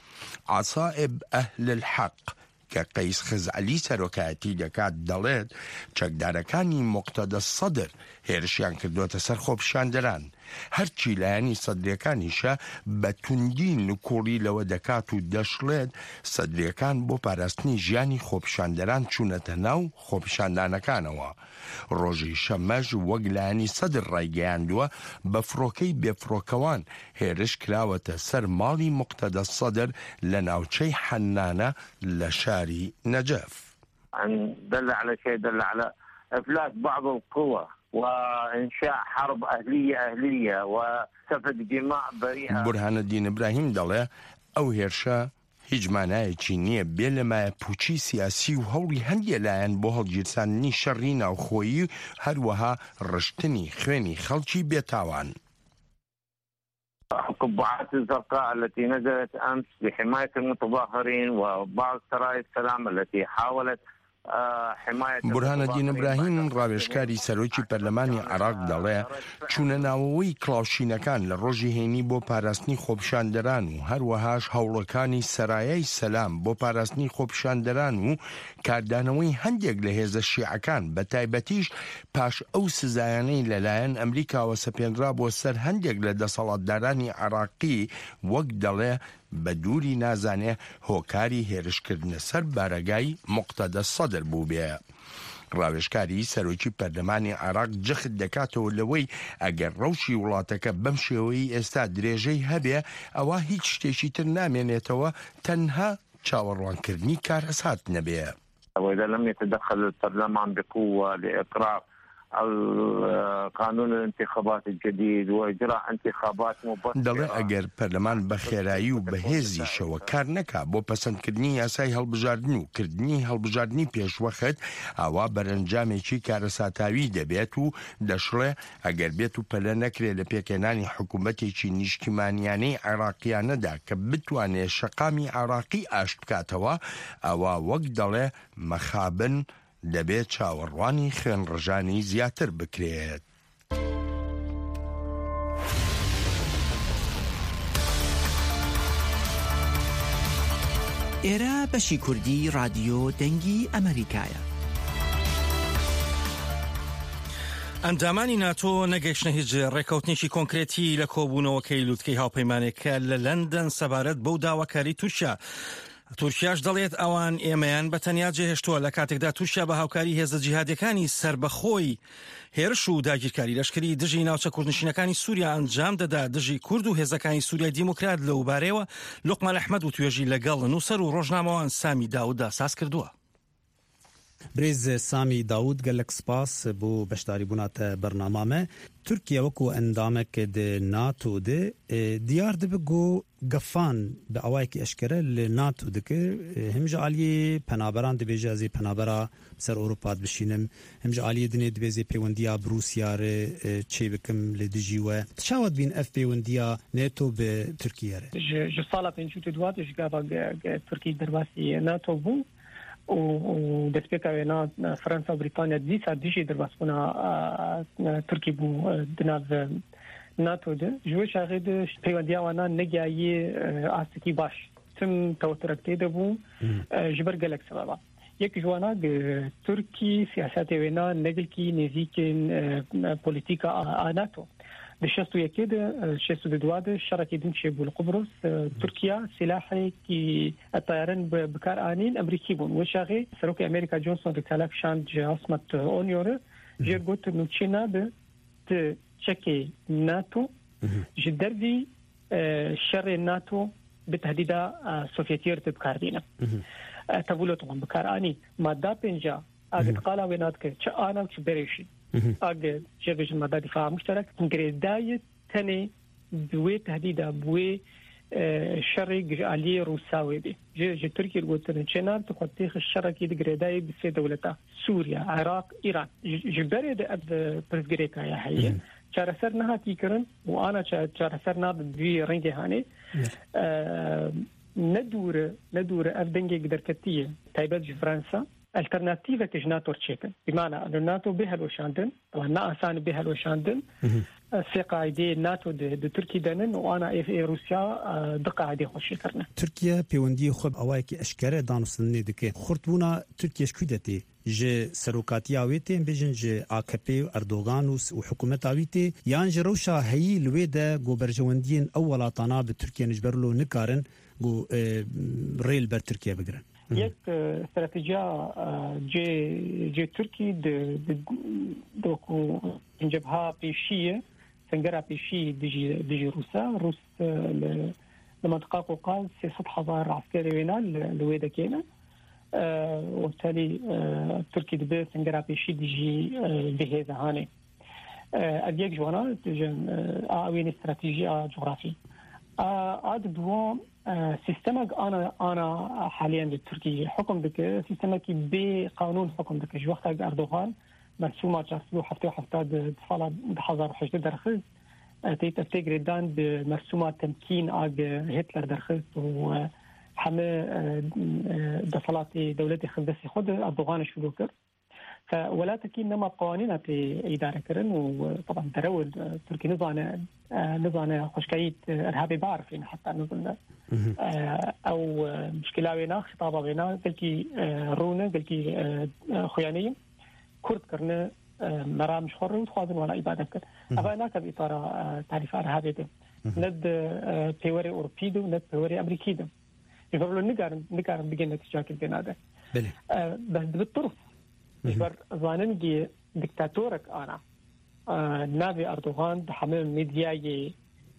عەسائب ئەهل الحەق کە قەیس خزعەلی سەرۆکایەتی دەکات دەڵێت چەکدارەکانی موقتەدە سەدر هێرشیان کردوتە سەر خۆپیشاندەران. هەرچی لایەنی سەدرەکانیشە بە توندی نکۆڵی لەوە دەکات و دەشڵێت سەدرەکان بۆ پاراستنی ژیانی خۆپیشاندەران چوونەتە ناو خۆپیشاندانەکانەوە. ڕۆژی شەمەژ وەک لایەنی سەدر ڕایگەیاندووە بە فڕۆکەی بێفڕۆکەوان هێرش کراوەتە سەر ماڵی موقتەدە سەدر لە ناوچەی حەنانە لە شاری نەجەف. دل على شيء دل على إفلاس بعض القوى وإنشاء حرب أهلية أهلية وسفك دماء بريئة. بورهانەدین ئیبراهیم دەڵێ ئەو هێرشە هیچ مانایەکی نییە بێ لەمایە پوچی سیاسی و هەوڵی هەندێک لایەن بۆ هەڵگیرساندنی شەڕی ناوخۆیی هەروەها ڕشتنی خوێنی خەڵکی بێتاوان. القبعات الزرقاء التي نزلت أمس لحماية المتظاهرين وبعض سرايا السلام التي حاولت بورهانەدین ئیبراهیم ڕاوێژکاری سەرۆکی پەرلەمانی عێراق دەڵێ چوونە ناوەوەی کڵاوشینەکان لە ڕۆژی هێنی بۆ پاراستنی خۆپیشاندەران و هەروەهاش هەوڵەکانی سەرایەی سەلام بۆ پاراستنی خۆپیشاندەران و کاردانەوەی هەندێک لە هێزە شیعەکان بە تایبەتیش پاش ئەو سزایانەی لەلایەن ئەمریکاوە سەپێنرا بۆ سەر هەندێک لە دەسەڵاتدارانی عێراقی وەک دەڵێ بە دووری نازانێ هۆکاری هێرشکردنە سەر بارەگای موقتەدە سەدر بوو بێ. ڕاوێژکاری سەرۆکی پەرلەمانی عێراق جەخت دەکاتەوە لەوەی ئەگەر ڕەوشی وڵاتەکە بەم شێوەی ئێستا درێژەی هەبێ ئەوە هیچ شتێکی تر نامێنێتەوە تەنها چاوەڕوانکردنی کارهەسات نەبێ. وإذا لم يتدخل البرلمان بقوة لإقرار قانون الانتخابات الجديد وإجراء انتخابات مبكرة دەڵێ ئەگەر پەرلەمان بە خێرایی و بەهێزیشەوە کار نەکا بۆ پەسەندکردنی یاسای هەڵبژاردن و کردنی هەڵبژاردننی پێشوەخت ئاوا بەرەنجامێکی کارەساتاوی دەبێت و دەشڵێ ئەگەر بێت و پەلە نەکرێت لە پێکێنانی حکوومەتێکی نیشتیمانیانەی عێراقیانەدا کە بتوانێت شەقامی عێراقی ئاشت بکاتەوە ئەوە وەک دەڵێ مەخابن دەبێت چاوەڕوانی خوێنڕژانی زیاتر بکرێت. ئێرە بەشی کوردی رادیۆ دەنگی ئەمریکایە. ئەندامانی ناتۆ نەگەیشتنە هیچ ڕێکەوتنێکی کۆنکرێتی لە کۆبوونەوەکەی لووتکەی هاوپەیمانێکە لە لەندەن سەبارەت بەو داواکاری تورکیا. تورکیاش دەڵێت ئەوان ئێمەیان بە تەنیا جێهێشتووە لە کاتێکدا تورکیا بە هاوکاری هێزە جیهادیەکانی سربەخۆی هێرش و داگیرکاری لەشکری دژی ناوچە کوردنشینەکانی سووریا ئەنجام دەدا. دژی کورد و هێزەکانی سووریای دیموکرات لەو بارەیەوە لوقمان ئەحمەد و توێژی لەگەڵ نووسەر و ڕۆژنامەوان سامی داووددا ساز کردووە. برێز سامی داود gelek spas بۆ بەشداریبووناتە بەرنامامە تورکیا وەکو ئەندامێک ناتۆ de دیار دەبێ گۆ گەفان بە ئەوایەکی ئەشکەرە لە ناتۆ دکرد هەمژە عالیە پەنابەران دەبێژە ئەزێ پەنابەرا سەر ئەوروپات بشینم هەمژە عالیە دنێ دەبێزێ پەیوەندیە بروسیارە چێ بکەم لە دژیوە چاوت بین ئەف پەیوەندیە نێتۆ بە تورکیەرە ji sala pêncû duat ji gava Tirkî derbasî NATO bû û destpêka wê na Fransa û Brîtanya dîsa dijî derbasbûna Tirkî bû di nav NATO de ji wê şaxê de peywendiya wan negiyayê astikî baş tim tewtirek tê de bû ji ber gelek sebeba yek ji wan Tirkî siyasetê wê na negilkî nêzîkên polîtîka a NATO di şest û yekê de şest û duwa de şerekê din çêbû li Qubrus Tirkiya silahekî tayaran bi kar anîn Emerîkî bûn wê şaxê Serokê Amerîka Johnson di telek şand ji Asmat Onyorê jêr got nûçê nabe di çekê NATO ji dervî şerê NATO bi tehdîda Sovyetiyê de bikardîne tevûlot wan bi kar anî madda pênca agê qala wê nadike çi ana çi berêşî agê jêr ji madda dîfa müşterek girêdayê tenê bi wê tehdîda bi wê şerê aliyê Rûsa wê bê ji Tirkiye gotin çênar tu xwe têxi şerekî di girêdayê bi sê dewleta Sûriya, Iraq, İran ji berê de ev pirsgirêkaya heye çareser nehatî kirin û ana çareser nabe vî rengê hanê nedûre nedûre ev dengê derketiye taybet ji Fransa alternatîvek ji NATO çêkin bîmana li NATO bê helweşandin ne asan bê helweşandin sê qaîdê NATO di Tirkî denin û ana ê Rûsya di qaîdê xweşî kirine. Tirkiye pêwendiyê xwe awayekî eşkere danûstinê dike. Xurtbûna Tirkiye ji ku detê ji serokatiya wê tên bêjin ji A K P Erdogan û hikûmeta wî tê yan ji rewşa heyî li wê de goberjewendiyên ew welatana bi Tirkiye ji ber lo nikarin got rê li ber Tirkiye bigirin. یک استراتژیا جه جه ترکی د دوکو جبهه پیشیه سنگرا پیشی دیجی دیجی روسا روس لمنطقه قوقاز ستة آلاف عسكري وينال لويدا كينا وبالتالي تركي دبي سنگرا پیشی دیجی بهذا هاني اديك جوانا اوين استراتيجيه جغرافي عاد دوام سیستمک آنا آنا حاليا بالتركية حكم بك سيستمك بقانون حكم بك جو وقت أردوغان مرسومة جاسلو حفتة وحفتة دفعة بحضر حجة درخز تيت أفتقر دان بمرسومة تمكين آج هتلر درخز همه دەسەڵاتی دەوڵەتی خندەسی خۆ ئەردوغان شروع کرد فولاتكي نما قوانين في إدارة كرن وطبعا ترول تركي نظانة نظانة خشكاية إرهابي بعرفين حتى نظن أو مشكلة بينا خطابة بينا قلكي رونة قلكي خيانية كرد كرنا مرا مش خور وتخاذن ولا إبادة كر أبا هناك بإطار تعريف إرهابي ده ند بيوري أوروبي ده ند بيوري أمريكي ده يقولوا نقارن نقارن بيجي نتيجة كده ده بس بالطرف يبر ظاننجي دكتاتورك أنا نافي أردوغان بحمل ميدياي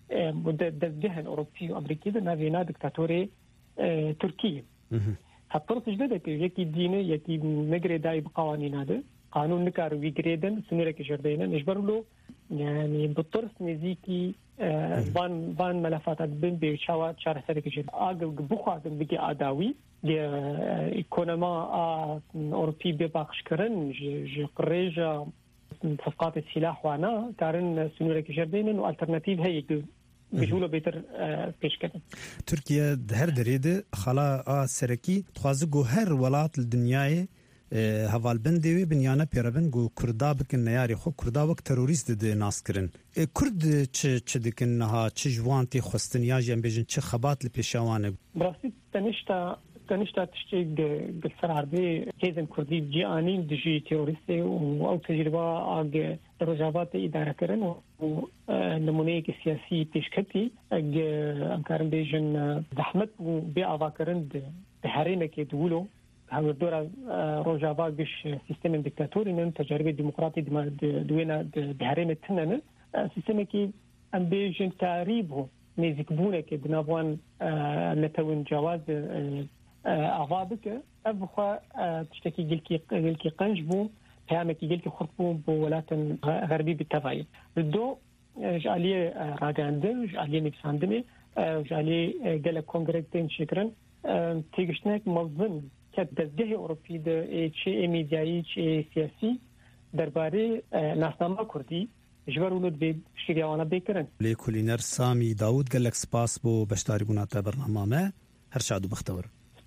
مدذهن أوروبي وأمريكي ده نافي نا دكتاتوري تركي هالطرف جديدة يكي ديني يكي مجري داي بقوانين هذا قانون نكار ويجريدن سنورك جردينا نجبر له يعني بالطرف نزيكي بان بان ملفات بين بيشاوات شارع سرك جد أقل بخوات بيجي عداوي إيكونوما أوروبي بباقش كرن ج قريجة صفقات السلاح وانا كارن سنورك جردينا والترناتيف هي بجولة بيتر پیش کردن ترکیه هر دريده خلا سرکی تخوازگو هر ولات الدنیای هوال بندوی بنیانه پیربن گو کردا بکن نیاری خو کردا وک تروریست ده ناس کرن کرد چه چه دکن نها چه جوانتی خستنیا جن بجن چه خبات لپیشوانه براستی تنشتا تنشتا تشتي قصر عربي كيزن كردي جي اني دجي تيوريستي او تجربه اج رجابات اداره كرن ونمونه سياسي تشكتي اج امكارن بيجن زحمت بيعوا كرن بحرينه كيدولو هاو الدورة روجافا قش سيستم ديكتاتوري من تجارب ديمقراطي دوينا بحرينه تنن سيستم كي ام بيجن تاريبه نيزكبونه كي بنابوان نتوين جواز أعضابك أبغى تشتكي جلكي جلكي قنجبو هامك جلكي خطبو بولات غربي بالتفاعل الدو جالي راجاندم جالي نكساندمي جالي جل كونغريتين شكرا تيجشناك مظن كتدزجه أوروبي ده شيء ميديائي شيء سياسي درباري ناسنامه كردي جبرولود بي شريعانا بيكرن ليكولينر سامي داود قالك سباس بو بشتاري بناتا برنامه ما هرشادو بختور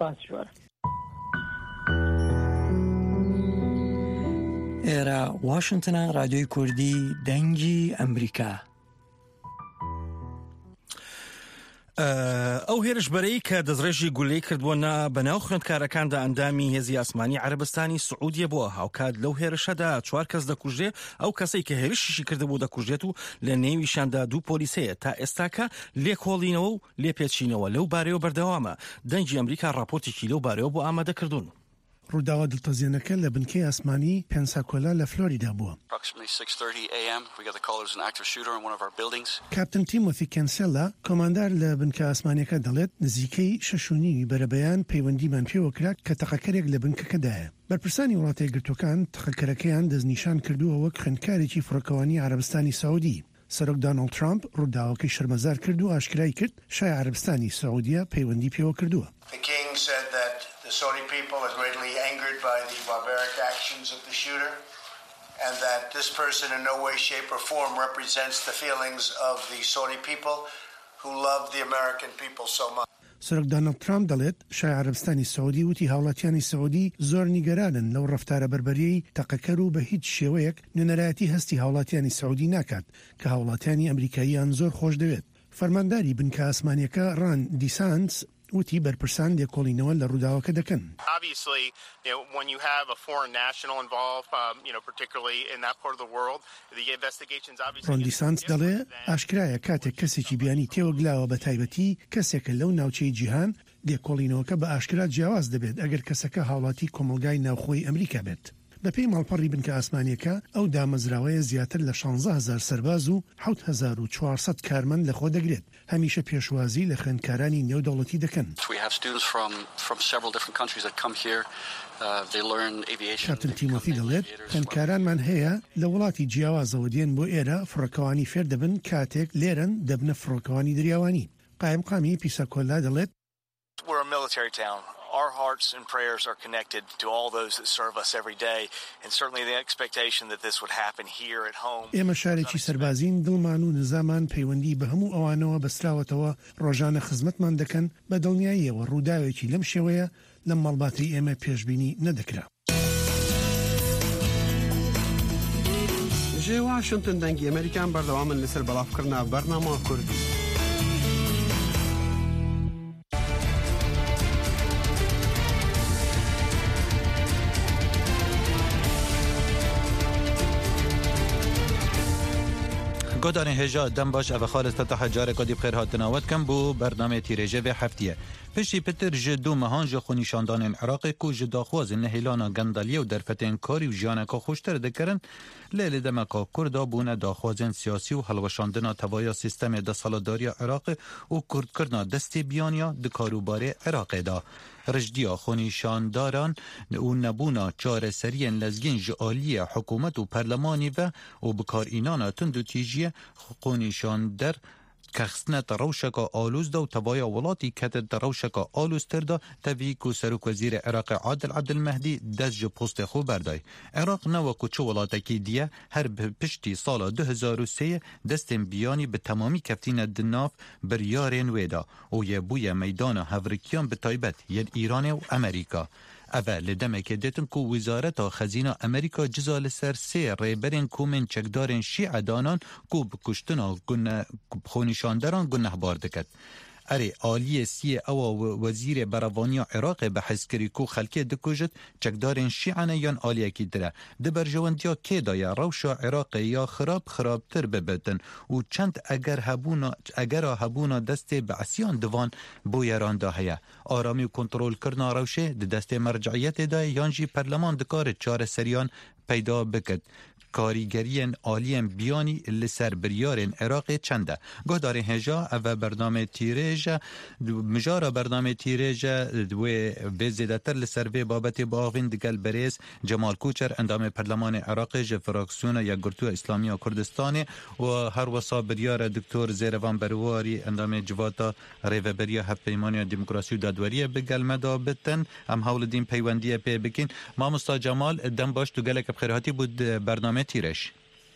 ئێرە واشنگتنە رادیۆی کوردی دەنگی ئەمریکا. ئەو هێرشبەرەی کە دەستڕێژی گولەی کردبووە بەناو خوێندکارەکاندا ئەندامی هێزی ئاسمانی عەرەبستانی سعودیە بووە. هاوکات لەو هێرشەدا چوار کەس دەکوژێ، ئەو کەسەی کە هێرشیشی کردبوو دەکوژێت و لە نێویشاندا دوو پۆلیسەیە. تا ئێستاکە لێکۆڵینەوە و لێپێچینەوە لەو بارەیەوە بەردەوامە. دەنگی ئەمریکا راپۆرتێکی لەو بارەیەوە بۆ ئامادەکردوون. ڕووداوە دڵتەزیێنەکە لە بنکەی ئاسمانی پێنساکۆلا لە فلۆریدا بووە. کاپتن تیمۆتی کەنسێلا کۆماندار لە بنکە ئاسمانیەکە دەڵێت نزیکەی شەش و نیمی بەرەبەیان پەیوەندیمان پێوە کرا کە تەقەکەرێک لە بنکەکەدایە. بەرپرسانی وڵاتە یەکگرتووەکان تەقەکەرەکەیان دەستنیشان کردووە وەک خوێندکارێکی فڕۆکەوانی عەرەبستانی سعودی. سەرۆک دۆناڵد ترامپ ڕووداوەکەی شەرمەزار کرد و ئاشکرای کرد شای عەرەبستانی سعودیە پەیوەندی پێوە کردووە. The Saudi people are greatly angered by the barbaric actions of the shooter, and that this person in no way, shape or form represents the feelings of the Saudi people who love the American people so much. سەرۆک دۆناڵد ترامپ دەڵێت شای عەرەبستانی سعودی وتی هاوڵاتیانی سعودی زۆر نیگەرانن لەو ڕەفتارە بەربەریەی تەقەکەر و بە هیچ شێوەیەک نوێنەرایەتی هەستی هاوڵاتیانی سعودی ناکات کە هاوڵاتیانی ئەمریکاییان زۆر خۆش دەوێت. فەرمانداری بنکە ئاسمانیەکە ڕان دیسانس وتی بەرپرسان لێکۆڵینەوە لە ڕووداوەکە دەکەن. Obviously, you know, when you have a foreign national involved, um, you know, particularly in that part of the world, the investigations obviously. ڕۆندیسانس دەڵێ ئاشکرایە کاتێک کەسێکی بیانی تێوەگلاوە بە تایبەتی کەسێکە لەو ناوچەی جیهان لێکۆڵینەوەکە بە ئاشکرا جیاواز دەبێت ئەگەر کەسەکە هاوڵاتی کۆمەلگای ناوخۆی ئەمریکا بێت. بەپێی ماڵپەڕی بنکە ئاسمانیەکە ئەو دامەزراوەیە زیاتر لە شانزە هەزار سەرباز و حەوت هەزار و چوارسەد کارمەند لەخۆ دەگرێت. هەمیشە پێشوازی لە خوێندکارانی نێودەوڵەتی دەکەن. کاپتن تیمۆتی دەڵێت خوێندکارانمان هەیە لە وڵاتی جیاوازەوە دێن بۆ ئێرە فڕۆکەوانی فێر دەبن کاتێک لێرن دەبنە فڕۆکەوانی دریاوانی. قایمقامی پیساکۆلا دەڵێت our hearts and prayers are connected to all those that serve us every day, and certainly the expectation that this would happen here at home. ئێمە شارێکی سەربازین، دڵمان و نزامان پەیوەندی بە هەموو ئەوانەوە بەستراوەتەوە ڕۆژانە خزمەتمان دەکەن بە دڵنیاییەوە ڕووداوێکی لەم شێوەیە لەم مەڵباتەی ئێمە پێشبینی نەدەکرا. جێ واشنتن دەنگی ئەمریکان بەردەوامن لەسەر بەڵاوکردنا بەرنامە کوردی. گودان هجا دم باش او خالص تحت جاره کدی بخیر هاتناوت کم بو برنامه تیرجه و هفتیه پشتی پتر جدو مهان جه خونیشاندان عراق کو جداخواز نهیلانا گندالیه و درفتین کاری و جیانه که خوشتر دکرن لیل دمکا کردا بونه داخوازن سیاسی و حلوشاندنا توایا سیستم دسالداری عراق و کرد کرنا دستی بیانیا دکاروباره عراق دا رجدیا خونیشانداران و نبونا چار سرین لزگین جعالی حکومت و پرلمانی و و بکار اینانا تندو تیجیه خونیشاندر کخصنت روشکا آلوز دا و توایا ولاتی کتت روشکا آلوز تردا تاوی کو سروک وزیر عراق عادل عبدالمهدی دست جو پست خو بردای. عراق نوا کو چو ولاتکی دیه هر پشتی سال دو هزار و سه دستن بیانی به تمامی کفتین دناف بریارین ویدا و یه بوی میدان هورکیان به تایبت ید ایران و امریکا. اول لدمه که دیتن که وزارت خزینه امریکا جزال سر سه ریبرین کومن چکدارن شیع دانان که بکشتنا خونیشاندران گنه باردکت. اره آلی سی او وزیر براوانی عراق به حسکری کو خلکه دکوجت چکدارن شیعانه یان آلیه کی دره دبر جواندیا که دایا روشا عراق یا خراب خرابتر ببتن و چند اگر هبونا اگر هبونا دست بعسیان دوان بویران دا هیا آرامی و کنترل کرنا روشه دست مرجعیت دا یانجی پرلمان دکار چار سریان پیدا بکد کاریگرین عالیم بیانی لسر بریارن عراق چنده گاه داره هجا او برنامه تیرج مجارا برنامه تیرج و به زیدتر لسر و بابت باغین دگل بریز جمال کوچر اندام پرلمان عراق جفراکسیون یا گرتو اسلامی و کردستان و هر وصا بریار دکتور زیروان برواری اندام جواتا ریو بریا هف پیمانی دموکراسی و دادوری بگل مدا بتن هم حول دین پیوندی پی بکین ما مستا جمال دم باش تو گلک بخیراتی بود برنامه تیرش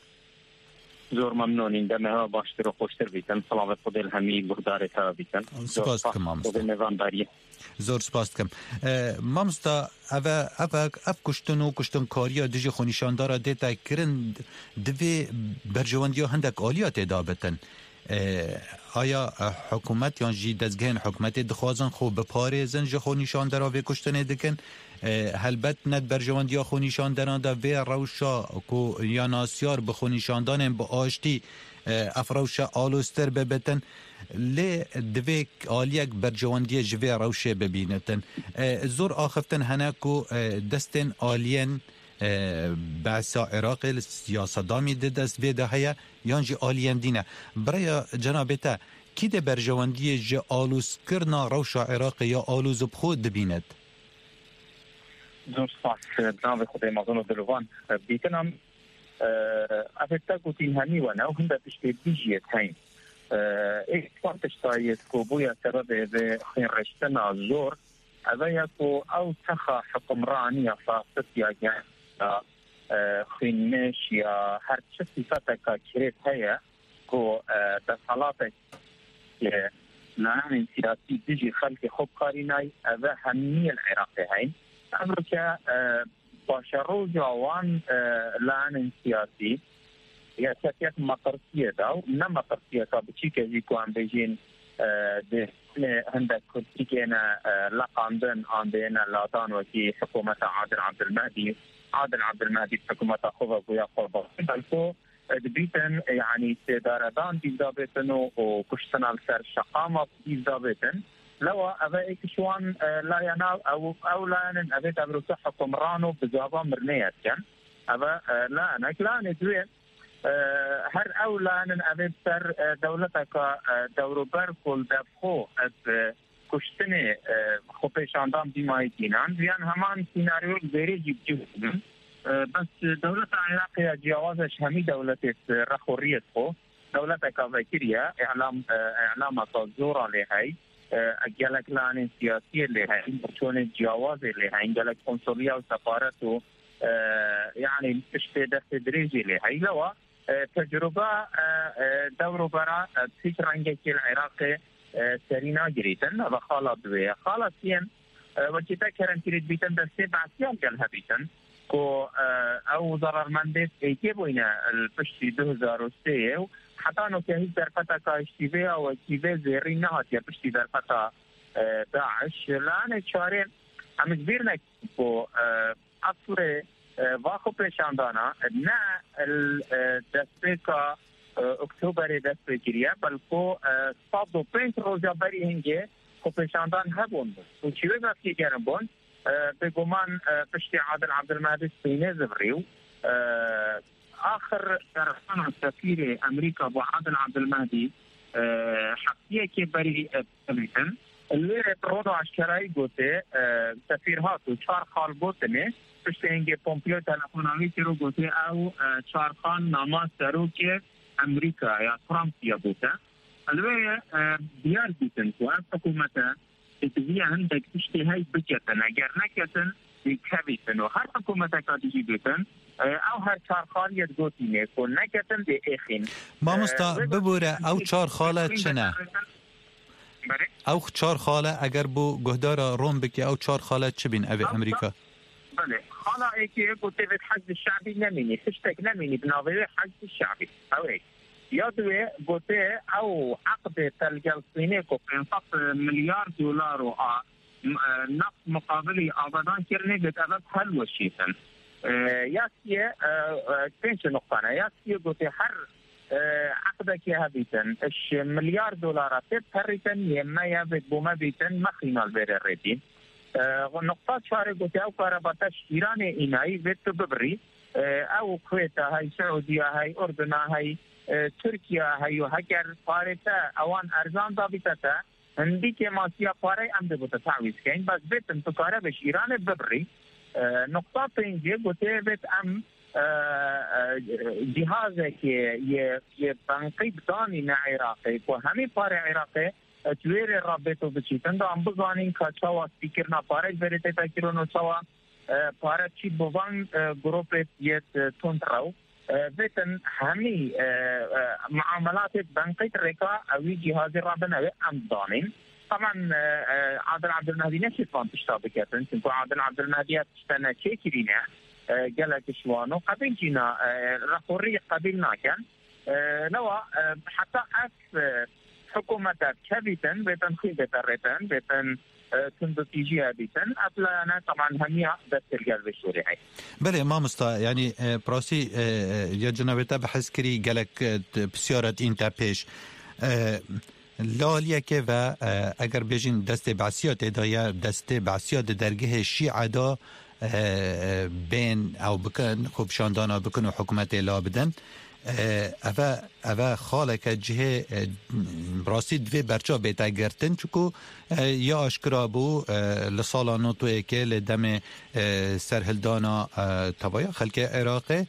زور ممنونین دمه ها باشتر و خوشتر بیتن سلامت خود الهمی بردار تا بیتن سپاس کم مامستا زور سپاس کم مامستا اوه اوه اف کشتن و کشتن کاریا دجی خونیشاندارا دیتا کرن دوی برجواندیا هندک آلیات دابتن آیا حکومت یا جی دزگهن حکومت دخوازن خوب بپارزن جی خونیشاندارا وی کشتن دکن هلبت ند برجواندیا خونیشانداران دا وی روشا کو یا ناسیار بخونیشاندان با آشتی افروشا آلوستر ببتن لی دوی آلیک برجواندی جوی روشه ببینتن زور آخفتن هنکو دستن آلین بعثا عراق سیاسدامی دست ویده هیا یانجی آلین دینه برای جنابتا کی ده برجواندی جه آلوز کرنا روشا عراق یا آلوز بخود دبیند؟ زور سپاس جناب خدای مازن و دلوان بیتنم افتا گوتین همی و نو هم بپشتی بیجیت هین ایک پانتش تایید که بویا سرده به خین رشتنا زور اوه یکو او تخا حکمرانی فاسد یا گن خینش یا هر چه صفت که کرید هیا که دسالات که لعنه سیاسی دیجی خلق خوب کاری نای اوه همی العراق هین امرو که باشرو جوان لعنه سیاسی یا سیاست مقرسیه دا نه مقرسیه که بچی که جی که هم بجین ده هندک کردی که لقاندن آن بین لادان و کی حکومت عادل عبدالمهدی عادل عبدالمهدي حكومة خوفا ويا قربا بلكو دبيتن يعني استداردان ديزابتن وكشتنا السر شقامة ديزابتن لو أبا إكشوان لا ينال أو أو لا ينن أبي تبرو حكمرانو بزوابا مرنيات كان أبا لا أنا لا ندوي هر أو لا ينن أبي سر دولتك دورو بركول دبخو کشتن خوپیشاندام دیمایی دینان بیان همان سیناریو زیری جیب جیب بس دولت عراق جوازش همی دولت رخوریت خو دولت کاوکریه اعلام اعلام زور علیه جلك لان سياسية لها چون جواز لها جلك قنصلية وسفارة و يعني تشتي دست دريجي لها لوا تجربة دور برا فيش رنجة العراق سرينا جريتن وخالط بها خالصين وجدت كرم تريد بيتن دستي بعسيان جلها بيتن كو او ضرر مندس ايكيبوينا البشتي دو هزار و سه حتى انه كهي درفتا كاشتيبه او اكتيبه زيري نهات يا بشتي درفتا داعش لان چارين هم كبيرنا كو اصل واخو پیشاندانا نا الدستيكا اكتوبر دستيكريا بلکو صد و پنج روزا بری هنگه خو پیشاندان هبون و چیوه بفتی گرم بون بگمان پشتی عادل عبدالمهدی سینه زبریو آخر طرفان سفیر امریکا با عادل عبدالمهدی حقیه که بری بمیتن اللي رودو عشكري قوتي سفير هاتو چار خال قوتني پشت اینگه پومپیو تلفوناوی رو گوته او چارخان نامه سروک امریکا یا فرانسیا بوده الوی دیار بیتن که از حکومت اتویه هندک پشتی های بکتن اگر نکتن بیکویتن و هر حکومت کاتیجی بیتن او هر چارخالیت گوتینه که نکتن دی ایخین ما مستا ببوره او چارخاله چنه؟ او چارخاله اگر بو گهدار روم بکی او چارخاله چه بین او امریکا؟ بله حالا ایکی گوته به حزب الشعبي نمینی فشتك نمینی بناوی حزب الشعبي او ایک یادوی گوته او عقد تلقلصینه که پنصد ملیار دولار و نفت مقابلی آبادان کرنه گت اول حل وشیتن یاسیه پنج نقطانه یاسیه گوته هر عقده که هبیتن اش ملیار دولار تبهریتن یما یا بوما بیتن مخینال بره ریدین نقطه چهار گوته او کارباتش ایران اینایی ویت ببری او کویت های سعودیه های اردن های ترکیه های و هگر پارتا اوان ارزان دابیتا تا هندی که ماسیا پاره امده بوتا تعویز کن بس بیتن تو کاره بش ایران ببری نقطه پینجی گوته بیت ام جهازه که یه بانقی بدانی نا عراقی که همی پاره عراقی تویر رابطو بچیتن دا هم بزانین که چاوا سپیکر نا پاره جبریتی تاکیرون و چاوا پاره چی بوان گروپت یه تند رو بیتن همی معاملات بانقی ترکا اوی جهازی رابطه اوی ام دانین طبعا عادل عبدالمهدی نشید فان تشتا بکتن چونکو عادل عبدالمهدی تشتنا چه کرینه قالك شوانو قبل جينا رخوري قبل ناكن لو حتى أس حكومة كبيتن بيتن خيبة الريتن بيتن تندتيجيها بيتن أبلا أنا طبعا همية بس الجال بشوري هاي بله ما مستا يعني براسي يا جنابتا بحث كري قالك بسيارة انتا بيش لالیه که و اگر بجین دست بعثیات دایا دست بعثیات درگه شیعه دا بین او بکن خوب شاندانا بکن و حکومت لا بدن اوه اوه خاله که جه براستی دوی برچا بیتا گرتن چکو یا اشکرا بو لسالا نوتوه که لدم سرهلدانا توایا خلک عراقه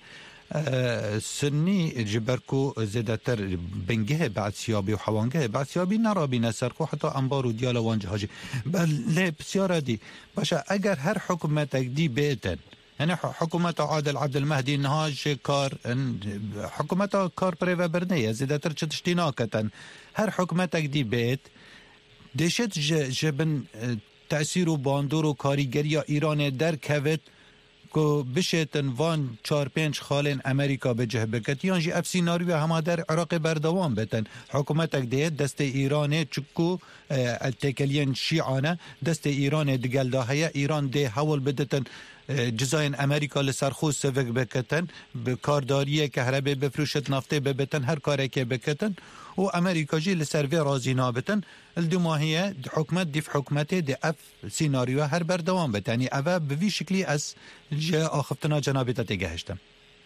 سنی جبرکو زیادتر بنگه بعثیابی و حوانگه بعثیابی نرابی نسرکو حتی انبار و دیال وانجه هاجی بله بسیار دی باشه اگر هر حکومت دی بیتن یعنی حکومت عادل عبدالمهدی نهاج کار حکومت کار پره و برنه زیادتر چتشتی ناکتن هر حکومت دی بیت دیشت جبن تأثیر و باندور و کاریگری یا ایران در کوت کو بشتن وان چار پنج خالن امریکا به جه بکت یانجی اف سیناریو همه در عراق بردوام بتن حکومت اگده دست ایران چکو التکلین شیعانه دست ایران دگل داهیه ایران ده حول بدتن جزاین امریکا لسرخو سوک بکتن به کارداریه که هربه بفروشت نفته ببتن هر کاره که بکتن و امریکا جی لسروی رازی نابتن الدماهیه حکمت دیف حکمته دی اف سیناریو هر بردوام بتنی اوه بوی شکلی از جا آخفتنا جنابیتا تگهشتم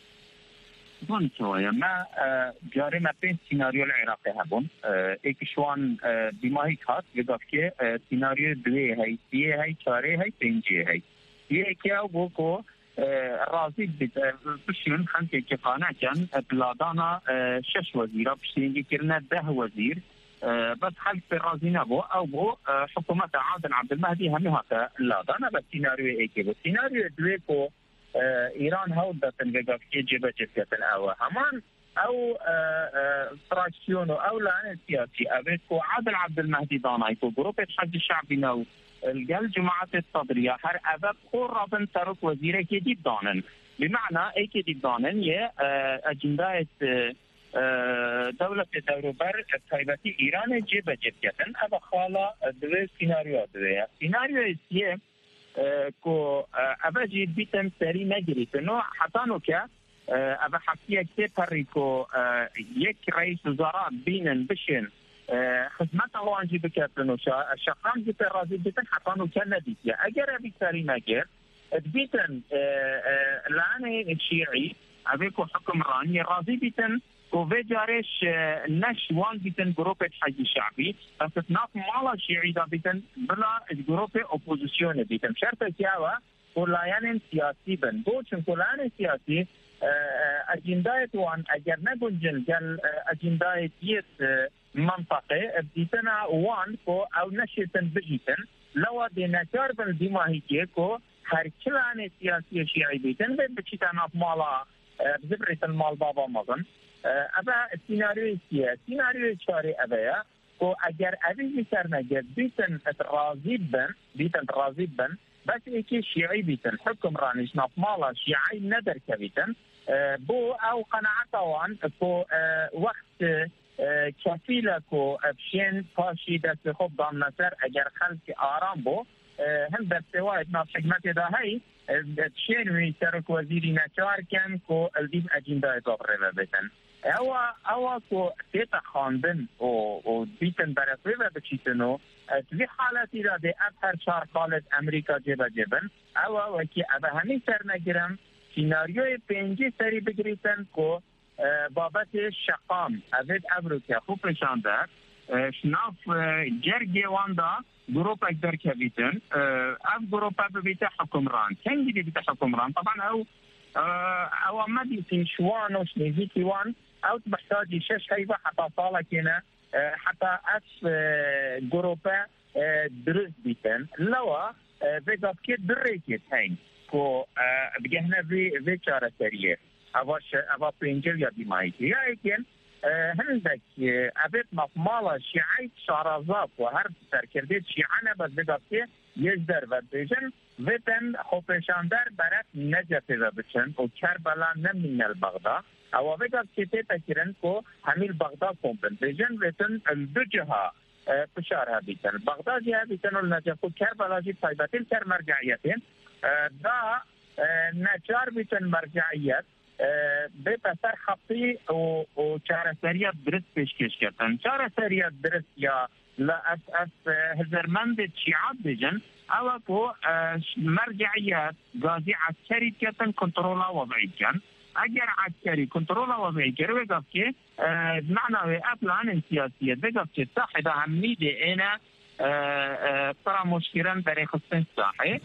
بان سوایا ما جاری ما پین سیناریو العراقی هبون ایک شوان دیماهی کات بگفت که سیناریو دوی هی سیه هی چاره هی پینجی هی یه که او بو کو راضی بشین خمسه که قانع کن بلادانا شش وزیره بشینگی کرنه ده وزیر بس خلف راضي نبو او بو حكومه عادل عبد المهدي هم هكا لا دانا بس سيناريو ايكي بو سيناريو دويكو ايران هودا تنجاك جيبه جفتن او همان او فراكسيون او لان سياسي ابيكو عادل عبد المهدي دانا يكو جروب الحج الشعبي نو الجل جماعه الصدريه هر ابد قربن ترك وزير جديد دانن بمعنى اي جديد دانن يه اجنده دولة دوروبر تایبەتی ایران جێبە جێبکەن ئەوە خاڵە دوێ سیناریۆ دوێیە سیناریۆ سیە کۆ ئەوە جێ بیتن سەری نەگریتنەوە حەتانۆکە ئەوە حەفتەیەک تێپەڕی کۆ یەک ڕئیس وزەرا بینن بشن خزمەت ئەوانجی بکەن و شەقام جێ ڕازی بتن حەتانۆکە نەدیتە ئەگەر ئەوی سەری نەگرت بیتن لعنە شیعی ئەوێ کۆ حکمڕانی ڕازی بیتن وفي جارش نشوان بيتن جروب الحج الشعبي بس ناف مالا شيعي دا بيتن بلا جروب اوبوزيسيون بيتن شرط كياوا كليان سياسي بن بوشن كليان سياسي اجندايت وان اگر نگنجن جل اجندايت يت منطقه بيتنا وان كو او نشيتن بجيتن لو دي نشار بن دماهي كو هر كلان سياسي شيعي بيتن بچيتا ناف مالا بزبريت المال بابا مغن ابا سيناريو سيا سيناريو شاري ابايا كو اگر ابي بيتر نجد بيتن راضي بن بيتن راضي بن بس ايكي شيعي بيتن حكم رانيش ناف مالا شيعي ندر كبيتن بو او قناعتوان كو وقت كفيلة كو بشين باشي دست خوب دام نسر اگر خلق آرام بو هم دستوايد ناف حكمت دا هاي بشين ويترك وزيري نچار كان كو الدين اجندا دابره بيتن اوا اوا كو تيتا خاندن او او بيتن برسوي بچيتنو في حالتي را دي اكثر شهر قالت امريكا جيبا جيبن اوا وكي ابا همي سر نگرم سيناريو پنجي سري بگريتن كو بابت شقام اوید ابروكا خوب رشانده شناف جرگي واندا جروب اقدر كبيتن اف جروب ببيت حكمران كان جدي بيت حكمران طبعا او او ما دي شوان وش نزيكي وان او تحتاج شش هيبه حتى صالة كنا حتى اف جروب درس بيتن لوا بيقف كيت بريكت هين كو بجهنا في في شارع سريع اواش اوا بينجل يا دي مايكي يا اكن هندك ابيت مفمالا شيعي شارازات وهر سركردت شيعنا بس بقى يجدر وبيجن وتن خوفشاندر برات نجف وبشن وكربلا من البغداد او بقى كتير تكرن كو هميل بغداد كومبن بيجن وتن الدجها فشارها بيتن بغداد يا بيتن النجف وكربلا جي طيبتين كر مرجعيتين دا نجار بيتن مرجعيات به پسر خطی و و چارەسەریە درست پێشکەش کردن چارەسەریە درست یا لە ئەس ئەس هزرمەندێت شیعات بێژن ئەوە بۆ مەرجعیەت گازی عسکەری کردن کنترۆڵا وەضعی بکەن ئەگەر عسکەری کنترۆڵا وەضعی کرد وێگە بکێ معناوێ ئەپلانên سیاسیە وێگە بکێ ساحێدا هەمنی دێئێنە فراموشكران برای خصوصا ساحه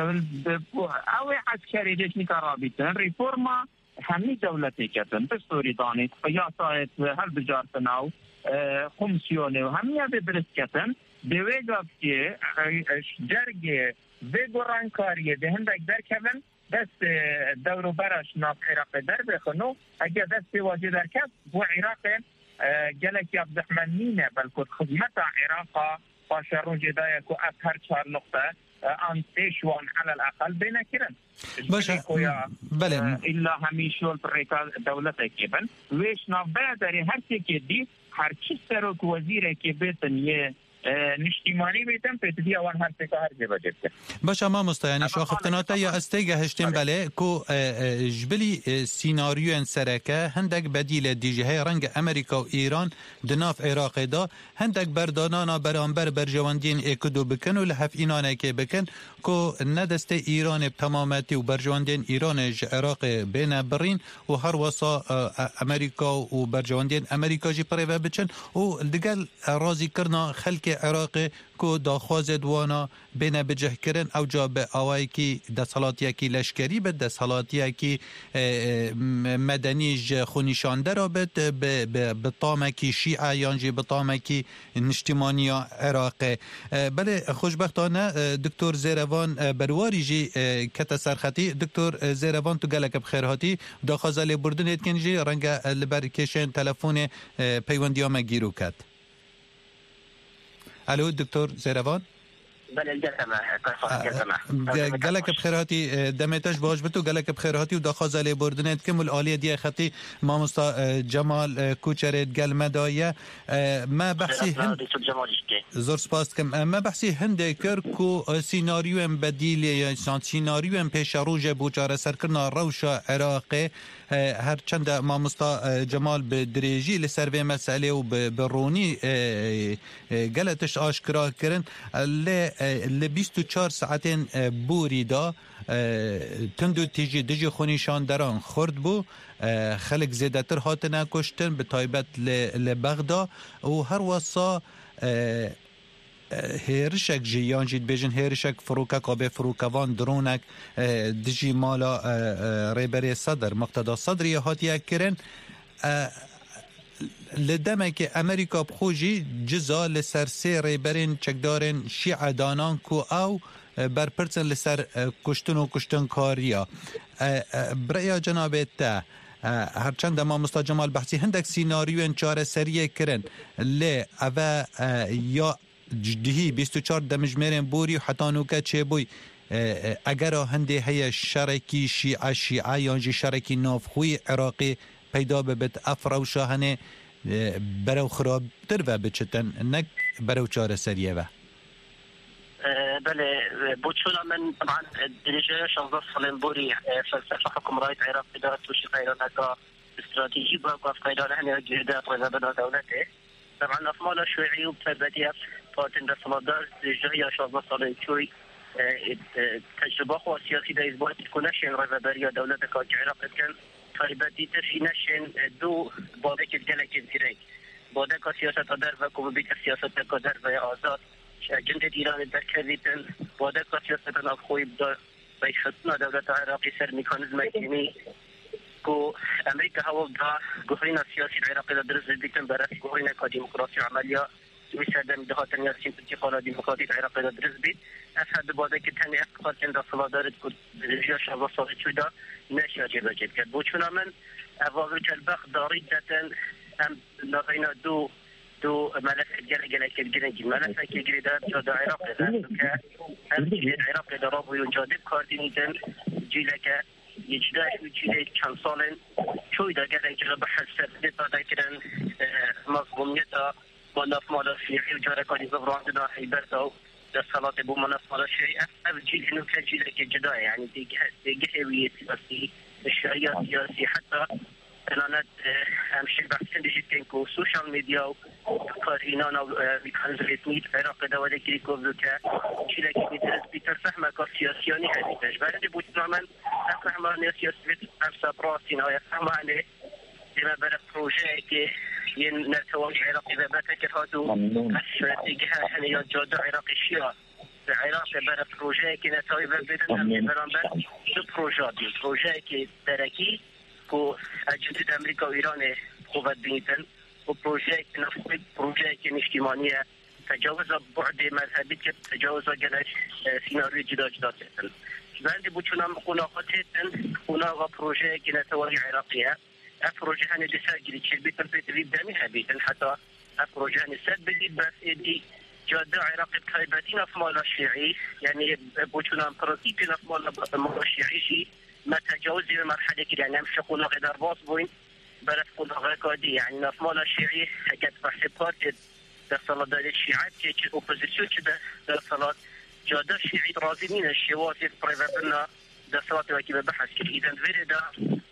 اوه عسكري ليش نكرابيتن ريفورما همي دولتي كتن بستوري دانيت قياسات هل بجارتناو خمسيوني وهمي ابي برس كتن بويقف كي جرگي ويقو رانكاريه بهندك در كبن بس دورو برش ناف عراق در بخنو اگه دست بواجه در كب بو عراق جلك يابد احمنينه بلكو خدمت عراق باشرون جدايكو أكثر شهر نقطة أن تشوان على الأقل بين كرن باشا بله إلا هميشول بريكا دولة كيبن ويش نافبه داري هر تيكي دي هر چي سروك وزيره كي بيتن يه نشتیمانی بیتن پیتدی آوان هر تکا هر جبا جبتن باشه ما مستیانی شو خفتناتا یا استیگه هشتیم بله کو جبلی سیناریو سرکه هندک بدیل دیجه رنگ امریکا و ایران دناف عراق دا هندک بردانانا برانبر برجواندین اکدو بکن و لحف اینانه که بکن کو ندست ایران بتمامتی و برجواندین ایرانج عراق بین برین و هر وصا امریکا و برجواندین امریکا جی پریوه بچن و دگل رازی کرنا خلک عراق کو داخواز دوانا بین بجه کرن او جا به آوائی کی دستحالاتی کی لشکری به دستحالاتی کی مدنی خونیشانده را به بطامه کی شیعه یانجی بطامه کی نشتیمانی عراق. بله خوشبختانه دکتر زیروان برواری جی کت سرخطی. دکتر زیروان تو گلک بخیر هاتی داخواز لی بردن اتکن جی رنگ لبرکشن تلفون پیوندی آمه گیرو کد. الو دکتر زیروان. بله گلک بخیراتی دمتش باش بتو گلک بخیراتی و داخواز لی بردنت کمول عالی دی خطی مامستا جمال کوچرت گل مدایه ما بحثی هند زور سپاس کم ما بحثی هند کرکو سیناریو بدیل یا سیناریو پیش روج بوچاره سرکرنا روش عراق هر چند مامستا جمال به دریجی لسروی مسئله و به رونی گلتش آشکرا کرن ل بیست و چهار ساعتین بوری دا تندو تیجی دجی خونیشان دران خورد بو خلق زیدتر هاتنه کشتن به تایبت لبغدا و هر وصا هیرشک جیان جید بیجن هیرشک فروکک و به فروکوان درونک دجی مالا ریبری صدر مقتدا صدری هاتیه کرن لدمه که امریکا بخوجی جزا لسر سی ریبرین چکدارن شیعه دانان کو او برپرسن لسر کشتن و کشتن کاریا برای جنابه تا هرچند ما مستا جمال بحثی هندک سیناریو انچاره سریه کرن لی اوه یا جدهی بیست و چهار دمجمرین بوری و حتی نوکه چه بوی اگر هنده هی شرکی شیعه شیعه یا جی شرکی نافخوی عراقی پیدا ببت افرو شاهنه برو خراب تر و بچتن نک برو چاره سریه و بله بوچونا من طبعا درجة شنظف فلنبوري فلسفة حكم رأي العراق إدارة وشي قيدانك استراتيجي بقى في قيدان هني جهدات وزبنا دولته طبعا أفمالا شويعي وبتبديها فاتن دسمدار درجة شنظف فلنبوري تجربة خوا سياسي دا إثبات تكونش رغبارية دولتك كعراق كان طيبتي تفي نشن دو بادك الجلك الزيرين بادك سياسة در وكو بيت سياسة در ويا آزاد جند ایران در کردن بوده که سیاست نافخوی بده بیشتر دولت عراقی سر میکانیزم اینی که امریکا هوا بده گفتین سیاسی عراقی در درست بیتن برای گفتین که دموکراسی عملیات می‌سازم دهات نیاسیم انتخابات دموکراتی عراقی در درست بیت افراد بوده که تنی اقتصاد جند سالادارت که رژیم شباز سال شده نشیا جبه جد کرد بچون من اول جلبخ داری دتن ام لقینا دو دو ملف جل جل كالجنجي ملف كجريدات جود عراق ذاتك هم جيل عراق درابو يجادب كاردينيتن جيلك يجداش وجيل كان صالن شوي دا جل جل بحث سبدتا ذاكرا مظلوميتا مناف مالا شيعي وجاركاني زبراندنا حيبرتا دا صلاة بو مناف مالا شيعي اف جيل انو كجيلك جدا يعني دي قهوية سياسي الشرعية سياسي حتى كانت همشي بحثين دي جدا كو سوشال ميديا کارینان و میکانزلیت میت عراق داوری کلی کوبلوکه چیله که میترس بیتر فهم کار سیاسیانی هستش ولی بود من فهم آن سیاسی نفس براسین های فهم آن دیما برای پروژه که یه نتواج عراقی و بتکر هاتو استراتژی هنی یا جاده عراقی شیا عراق برای پروژه که نتواج و بدن هم برام بر دو پروژه دی پروژه که درکی کو اجنت امریکا و ایران قوت بینیتن و پروژه نفسي پروژه اجتماعية تجاوز بعد مذهبي تجاوز جلش سيناريو جدا جدا تن بعد بوچنا مقناقات تن هنا پروژه که نتوالي عراقية پروژه هني دساجري تشبيت البيت دامي هبيتن حتى پروژه هني سد بديد بس دي جاده عراقي بتايبتين افمال الشيعي يعني بوچنا براتيك افمال الشيعي شي ما تجاوز مرحله كده يعني مش قناق در باص بوين برای قناقه کادی یعنی نفمال الشيعي هكذا بحث بارت در صلاة الشيعات که اپوزیسیون که در صلاة جاده شيعي رازمين الشوافي بريفابنا در صلاة وكي بحث كده إذا فيري دا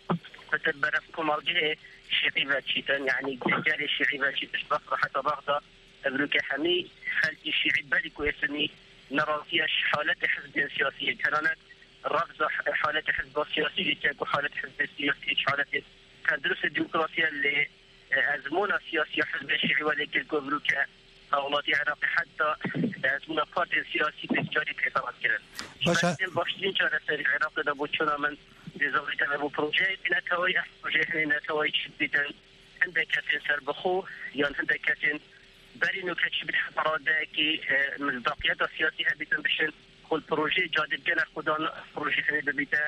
كتب برای كمالجه شيعي باتشيتن يعني جال الشيعي باتشيتن بصر حتى بغضا أبروك حمي خلتي الشيعي بالكو يسمي نرازيش حالة حزب سياسية كانت رفض حالة حزب سياسي تاكو حالة حزب سياسي حالة كدرس الديمقراطية اللي أزمونا سياسية حزب الشيعي ولكن كبروك دولة العراق حتى تكون بارتي سياسي بجاري كثرت كذا. باشا. باشين شهر السريع العراق ده بوشنا من دزوجة أبو بروجيت نتوي بروجيت نتوي شديدا عندك كاتين سربخو يعني عندك كاتين برينو كاتش بالحضارات كي مصداقيات السياسية بيتم بشن كل بروجي جادد جنا خدان بروجي خني ببيته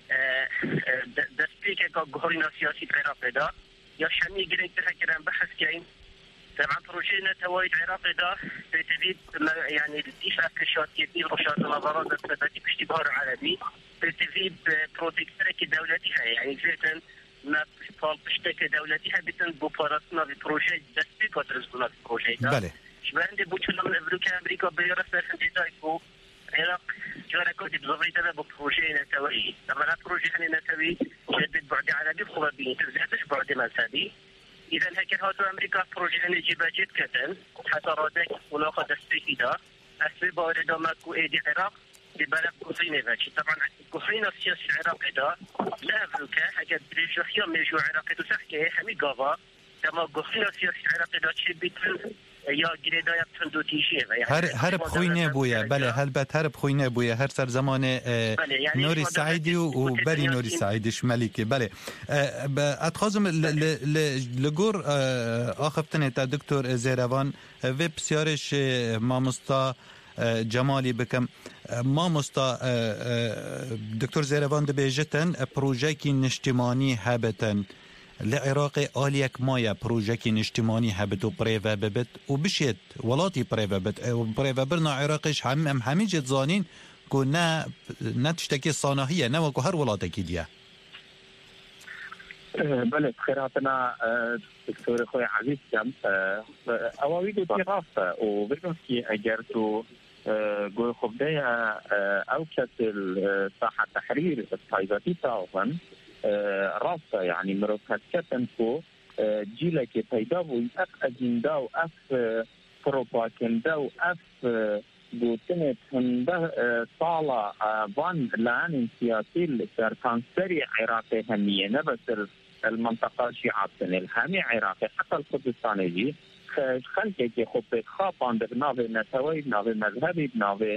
دستيك كجهورنا سياسي العراق ده يا شني جرين تفكرن بحث كين طبعا بروجي نتوي العراق ده بتزيد يعني الدفاع كشات كثير وشات نظرات بتبدي باشتبار عربي بتزيد بروتكترك دولتها يعني زيتن ما بفضل بشتكي دولتها بتن بوفرتنا ببروجي دستيك وترزقنا ببروجي ده بله شبه عندي بوشنا من أمريكا أمريكا بيرس في تايكو العراق جرى كودي بزوجي ده ببروجي نتوي طبعا بروجي خلي نتوي شدد بعد عربي بخبرين تزيدش بعد مذهبي إذا هكذا هاتو أمريكا بروجي هني جيبا جيت كتن حتى رادك ولاقة دستيكي دا أسبي باردا ماكو إيدي عراق ببلغ كوزيني فاتش طبعا كوزيني السياسي العراقي دا لا أمريكا هكذا بريجو خيام ميجو عراقي تسحكي همي قافا كما كوزيني السياسي العراقي دا تشي بيتن یا گریدا یا تندوتیشی هر هر بخوینه بویا بله هلبت هر بخوینه بویا هر سر زمان نوری سعیدی و بری نوری سعیدش ملکه بله اتخاذم لگور آخفتن تا دکتر زیروان و بسیارش مامستا جمالی بکم مامستا دکتر زیروان دبیجتن پروژه نشتمانی هبتن لعراق آلیک مایا پروژه نشتمانی هبت و پریوه ببت و بشید ولاتی پریوه ببت و پریوه برنا عراقش هم هم همین جد زانین که نه نه تشتکی صانعیه نه وکو هر ولاته کی دیه. بله خیراتنا دکتر خوی عزیز کم اواوی دو تیغافه و بگم که اگر تو گوی خوب ده او کتل ساحه تحریر تایباتی تاوان راسته يعني مروكاتن كو جيلك بيداو اف اجندا و اف بروباغندا و اف بوتنت هنده صالة وان لان سياسي لسرطانسري عراقي همية نبس المنطقة شيعاتن الهامي عراقي حتى القدساني جي خلقك خبت خابان بناوي نتوي بناوي مذهبي بناوي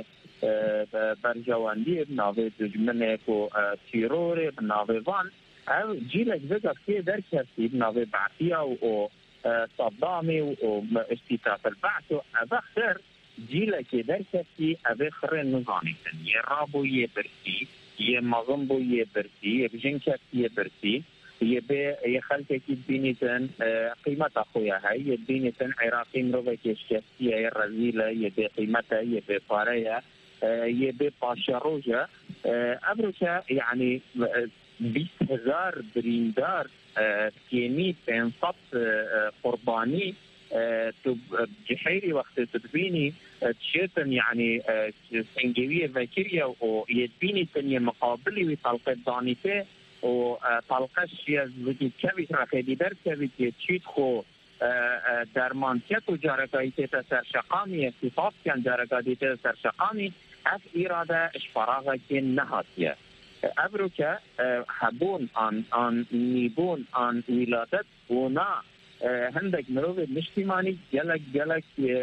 برجواندی بناوی دجمنه کو تیرور بناوی وان او جیلک وگا که در کسی بناوی بعثیه و صدامی و استیطاف البعث و اخر جیلک در کسی او خر نظامی تن یه رابو یه برسی یه مغنبو یه برسی یه بجن کسی یه برسی یه به یه خلقه کی بینیتن قیمت اخویا های یه بینیتن عراقی مروه کشکسیه یه رزیله یه به قیمته یه به پاره یه به پاشاروجه ابروکه یعنی بیست هزار بریندار کیمی پنصد قربانی تو جحيري وقت تدبيني تشيتن يعني سنجوية ذاكرية ويدبيني تنية مقابلي وطلقة دانيته وطلقة شيء زوجي كبير رخيدي در كبير تشيت خو درمانتيت وجاركايتي سرشقامي اختصاص كان جاركايتي سرشقامي اف إرادة اشفراغة كين نهاتية أبروكا حبون عن عن نيبون عن ولادت ونا هندك مروفة مجتمعي جلك جلك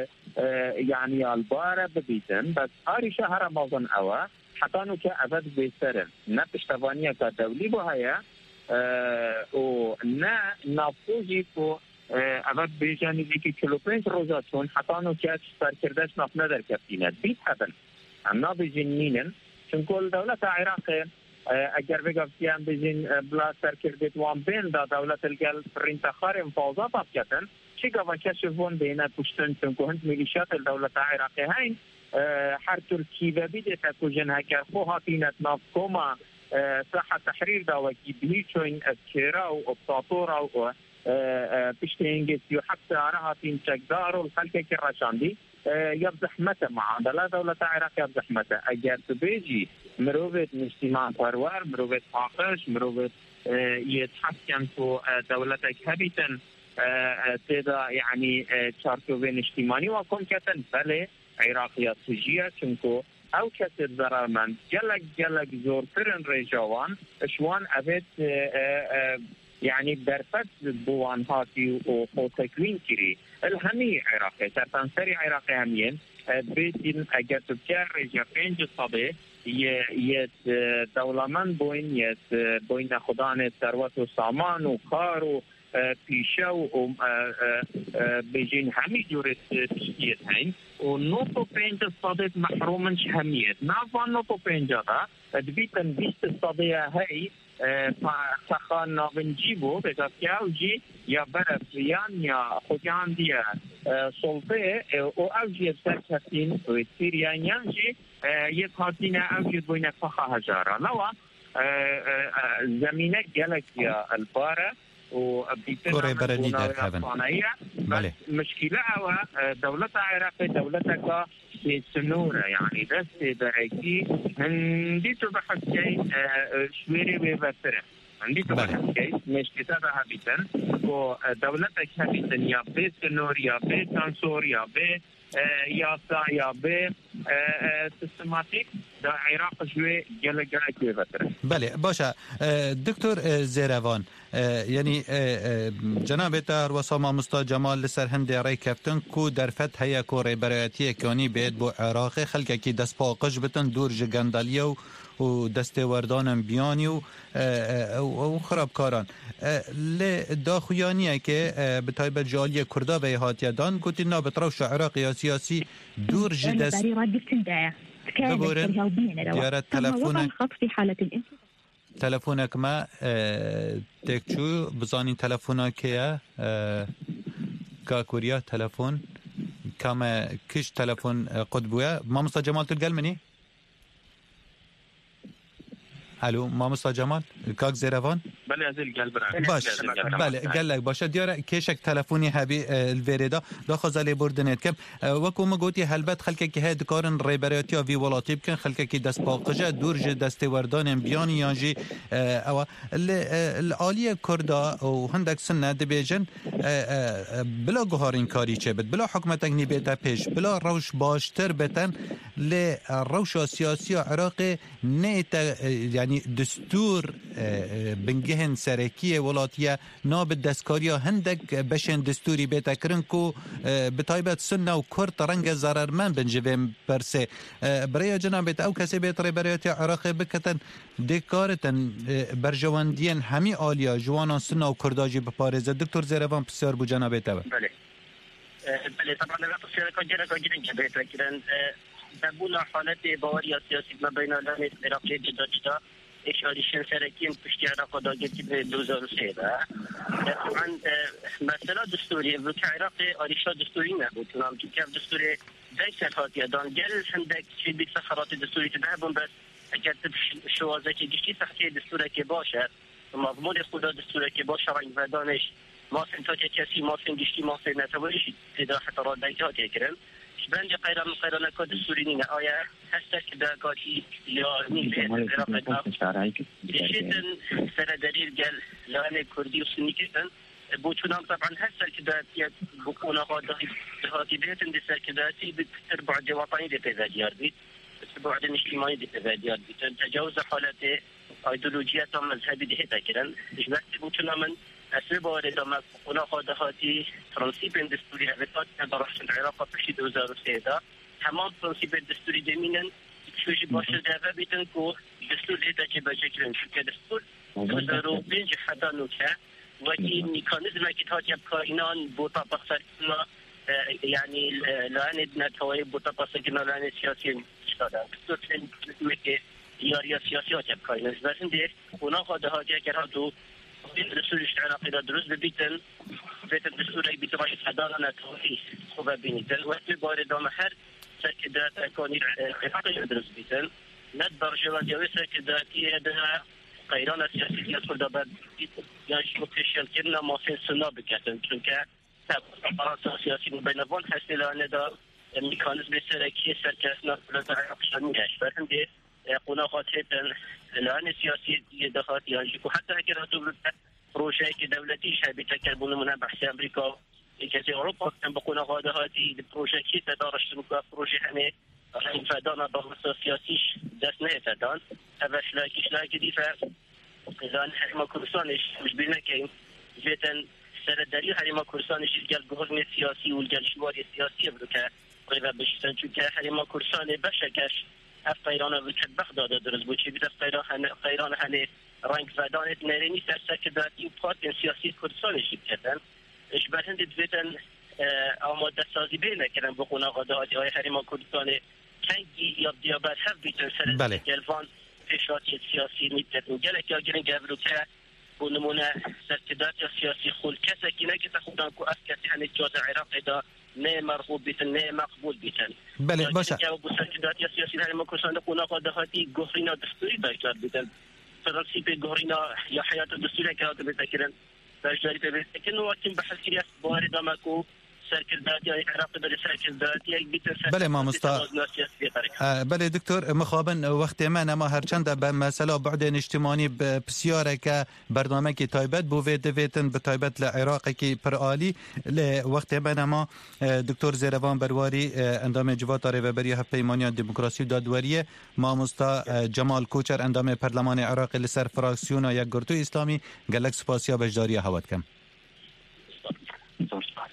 يعني البارة ببيتن بس هاري شهر رمضان أوا حتى نوكا أبد بيسرن نبش تبانية كدولي بهايا ونا نافوجي كو أبد بيجاني ذيكي كيلوبين روزاتون حتى نوكا تشتار كرداش نافنا در كفتينات بيت حبن أمنا بيجنينن چونكل دولة عراق اگر بگفتیم بزین بلا سرکردت وان بین دا دولت الگل فرینتخار مفاوضات افکتن چی گفت کشفون بین پشتن چون که هند میلیشات دولت عراقی هین هر ترکی و بیده تکو جنها که خو هاتینت ناف کوما ساحة تحرير دا وكي بهيچوين كيرا وابساطورا و بشتينجسي وحتى عراهاتين تقدار والخلقة كراشاندي يبزحمته مع لا دولة عراق يبزحمته اگر تبيجي مروفت مجتمع پرور مروفت حاقش مروفت يتحكم في دولتك هبيتن تدا يعني چارچوبين اجتماعي وكون كتن بله عراقيات سجية چونكو او كتر ضررمند جلق جلق زور فرن رجاوان اشوان ابد يعني برفت بوان هاتي و تكوين كري الهمی عراقی سرتانسری عراقی همین بیتین اگر تو بکر رجا پنج صده یه دولمن بوین یه بوین خدان ثروت و سامان و کار و پیشه و بجین همی جور تشکیت هین و نوت و پنج صده محرومنش همیت نافان نوت و پنج دا دبیتن بیست صده هی سخان نابنجی بو بگذار که اوجی یا برف یا خودیان دیا سلطه و اوجی سرکتین و سیریانیان جی یک خاطین اوجی بوین فخا هجارا لوا زمینه گلک یا الباره و كوري بردي در كابن بله مشكلة هو دولة العراق دولة في سنورة يعني بس بريكي هندي تبحث كي شويري بيبتره هندي تبحث كي مش كتابها بيتن ودولة كابيتن يا بي سنور يا بي تنصور يا بي يا سا يا بي سيستماتيك دا عراق شوي جل جل بيبتره بله باشه دكتور زيروان یعنی جناب تر وسام مستا جمال لسر هند رای کفتن کو در فتح هيا کو ریبرایتی کانی بید بو عراق خلک کی دست پاقش بتن دور جگندالیو و دست وردانم بیانی و او خرابکاران ل داخویانیه که به تایبه جالی کردا و هاتیدان گوتی نا بتروش عراق یا سیاسی دور جدست ببورن دیارت تلفونک تلفونك ما تكتشو بزانين تلفونك يا كاكوريا تلفون كما كش تلفون قطبويا ما مصطفى جمال تلقى مني الو ما مصطفى جمال كاك زيروان بله ازل قلب باش بله قال لك باشه دیار کشک تلفونی هبی الوریدا داخل بردنت کم وکو ما گوتی هلبت خلک که هد کارن ریبراتیا وی ولاتی بکن خلک که دست پاقجه دور ج دست وردان بیانی یانجی او العالی کردا و هندک سنه دبیجن بلا گهارین کاری چه بد بلا حکومت اگنی بیتا پیش بلا روش باشتر بتن ل روش سیاسی عراق نیت یعنی دستور بنگهن سرکیه ولاتیه ناب دستکاریا هندک بشن دستوری بیتا کرن کو بتایبت سنه و کرد رنگ ضرر من بنجویم برسه برای جنابت او کسی بیت ریبریاتی عراق بکتن دکارتن برجواندین همی آلیا جوانان سنه و کرداجی بپارزه دکتر زیروان بسیار بو جنابت او بله بله طبعا نگاه بسیار کنجره کنجره که بیتا کرن دبولا حالت باوری سیاسی ما بین آلان عراقی جدا جدا اشاریشن سرکیم پشتی عراق داگرتی به دو هزار و سه طبعا مثلا دستوری و که عراق آریشا دستوری نبود نام که که دستوری دیسر هاتی دان گل هندک چی بیت سخرات دستوری تده بون بس اگر شوازه که گشتی سختی دستوره که باشه مضمون خدا دستوره که باشه رنگ و دانش ما سنتا که کسی ما سن گشتی ما سن نتوالیش تدا حتی را دیتا هاتی کرن بند قیران قیران کد دستوری نینه آیا هست که در کاتی یا نیوه عراق دیشتن سر دلیل گل لانه کردی و سنی کردن بوچونام طبعا هست که در بکونه ها دهاتی بیتن دستر که دهاتی بتر بعد وطنی ده پیدا دیار بید بتر بعد اجتماعی ده پیدا دیار بید تجاوز حالت ایدولوژیات و مذهبی ده تا کرن اجبارتی بوچونامن اسباب وارد ما بکونه ها دهاتی ترانسیب دستوری هفتاد درست العراق بشی دو هزار و سه دا تمام ترانسیب دستوری دمینن شوی باشه دعوا بیتن کو دستور لیتا که بچه کرن چون دستور دو هزار و پنج حتی نوکه و این میکانیزم که تاجب کائنان بوتا بخصر کنا یعنی لعنه نتوای بوتا بخصر کنا لعنه سیاسی شده دستور میکانیزم که یاریا سیاسی تاجب کائنان بسن ده اونا خواهده هاتی اگر ها دو این دستورش عراقی را درست ببیتن بیتن دستوری بیتن راشد حدانا نتوای خوبه بینیتن و توی بار دام هر سرکدات کانی قفاقی درست بیتن ند برجوان جوی سرکداتی هدها قیران سیاسی دیت خود دابد یعنی مکتشل کرنا ماسین سنا بکتن چونکه فرانسا سیاسی مبینوان هستی لانه دا میکانیزم سرکی سرکسنا بلد عراقشان میگشت برهم ده قونا خاطرتن لانه سیاسی دخات یعنی که حتی اگر هاتو بلد پروژه که دولتی شبیه تکربون منه بحث امریکا کسی اروپا کن بقونا خواهده هاتی پروژه کی تدارشتن که پروژه همه فدانا بغمسا سیاسیش دست نیتدان اوش لاکیش لاکی دیفه زان حکم کردستانش مش بینه که جیتن سرداری حریم کردستان شرکت گهرن سیاسی و الجلشواری سیاسی بود که قریبا بشتن چون که حریم کردستان بشکش اف قیران و کد بغداد درست بود چی بیت قیران قیران هنه رنگ زدانت نرینی سرسکداتی و پارتی سیاسی کردستان شرکتن اشبهند دویتن آماده سازی بینه کردن بخونه قضاوتی های حریم کردستان کنگی یا دیابت هف بیتن سر جلوان پیشاتی سیاسی نیتتن گلک یا گرن گبرو که و نمونه سرکدات یا سیاسی خول کسی که نه که تخودن که از کسی هنه جاد عراق دا نه مرغوب بیتن نه مقبول بیتن بله باشه که با سرکدات یا سیاسی حریم کردستان قونه قضاوتی گهرینا دستوری داشتار بیتن فرانسیپ گهرینا یا حیات دستوری که آده بتکرن داشتاری ببینید که وقتی بحث کردیم وارد آمکو سرکرداتی عراق داره سرکرداتی بیتن بله ما مستا بله دکتر مخابن وقت ما نما هرچند به مسئله بعد اجتماعی بسیاره که برنامه کی تایبت بو وید ویتن به تایبت لعراق کی پرعالی ل وقت ما نما دکتر زیروان برواری اندام جوات ریوبری هف پیمانی دموکراسی و دادوریه ما مستا جمال کوچر اندام پارلمان عراق لسر فراکسیون یک گروه اسلامی گلک سپاسیا بجداری هوات کم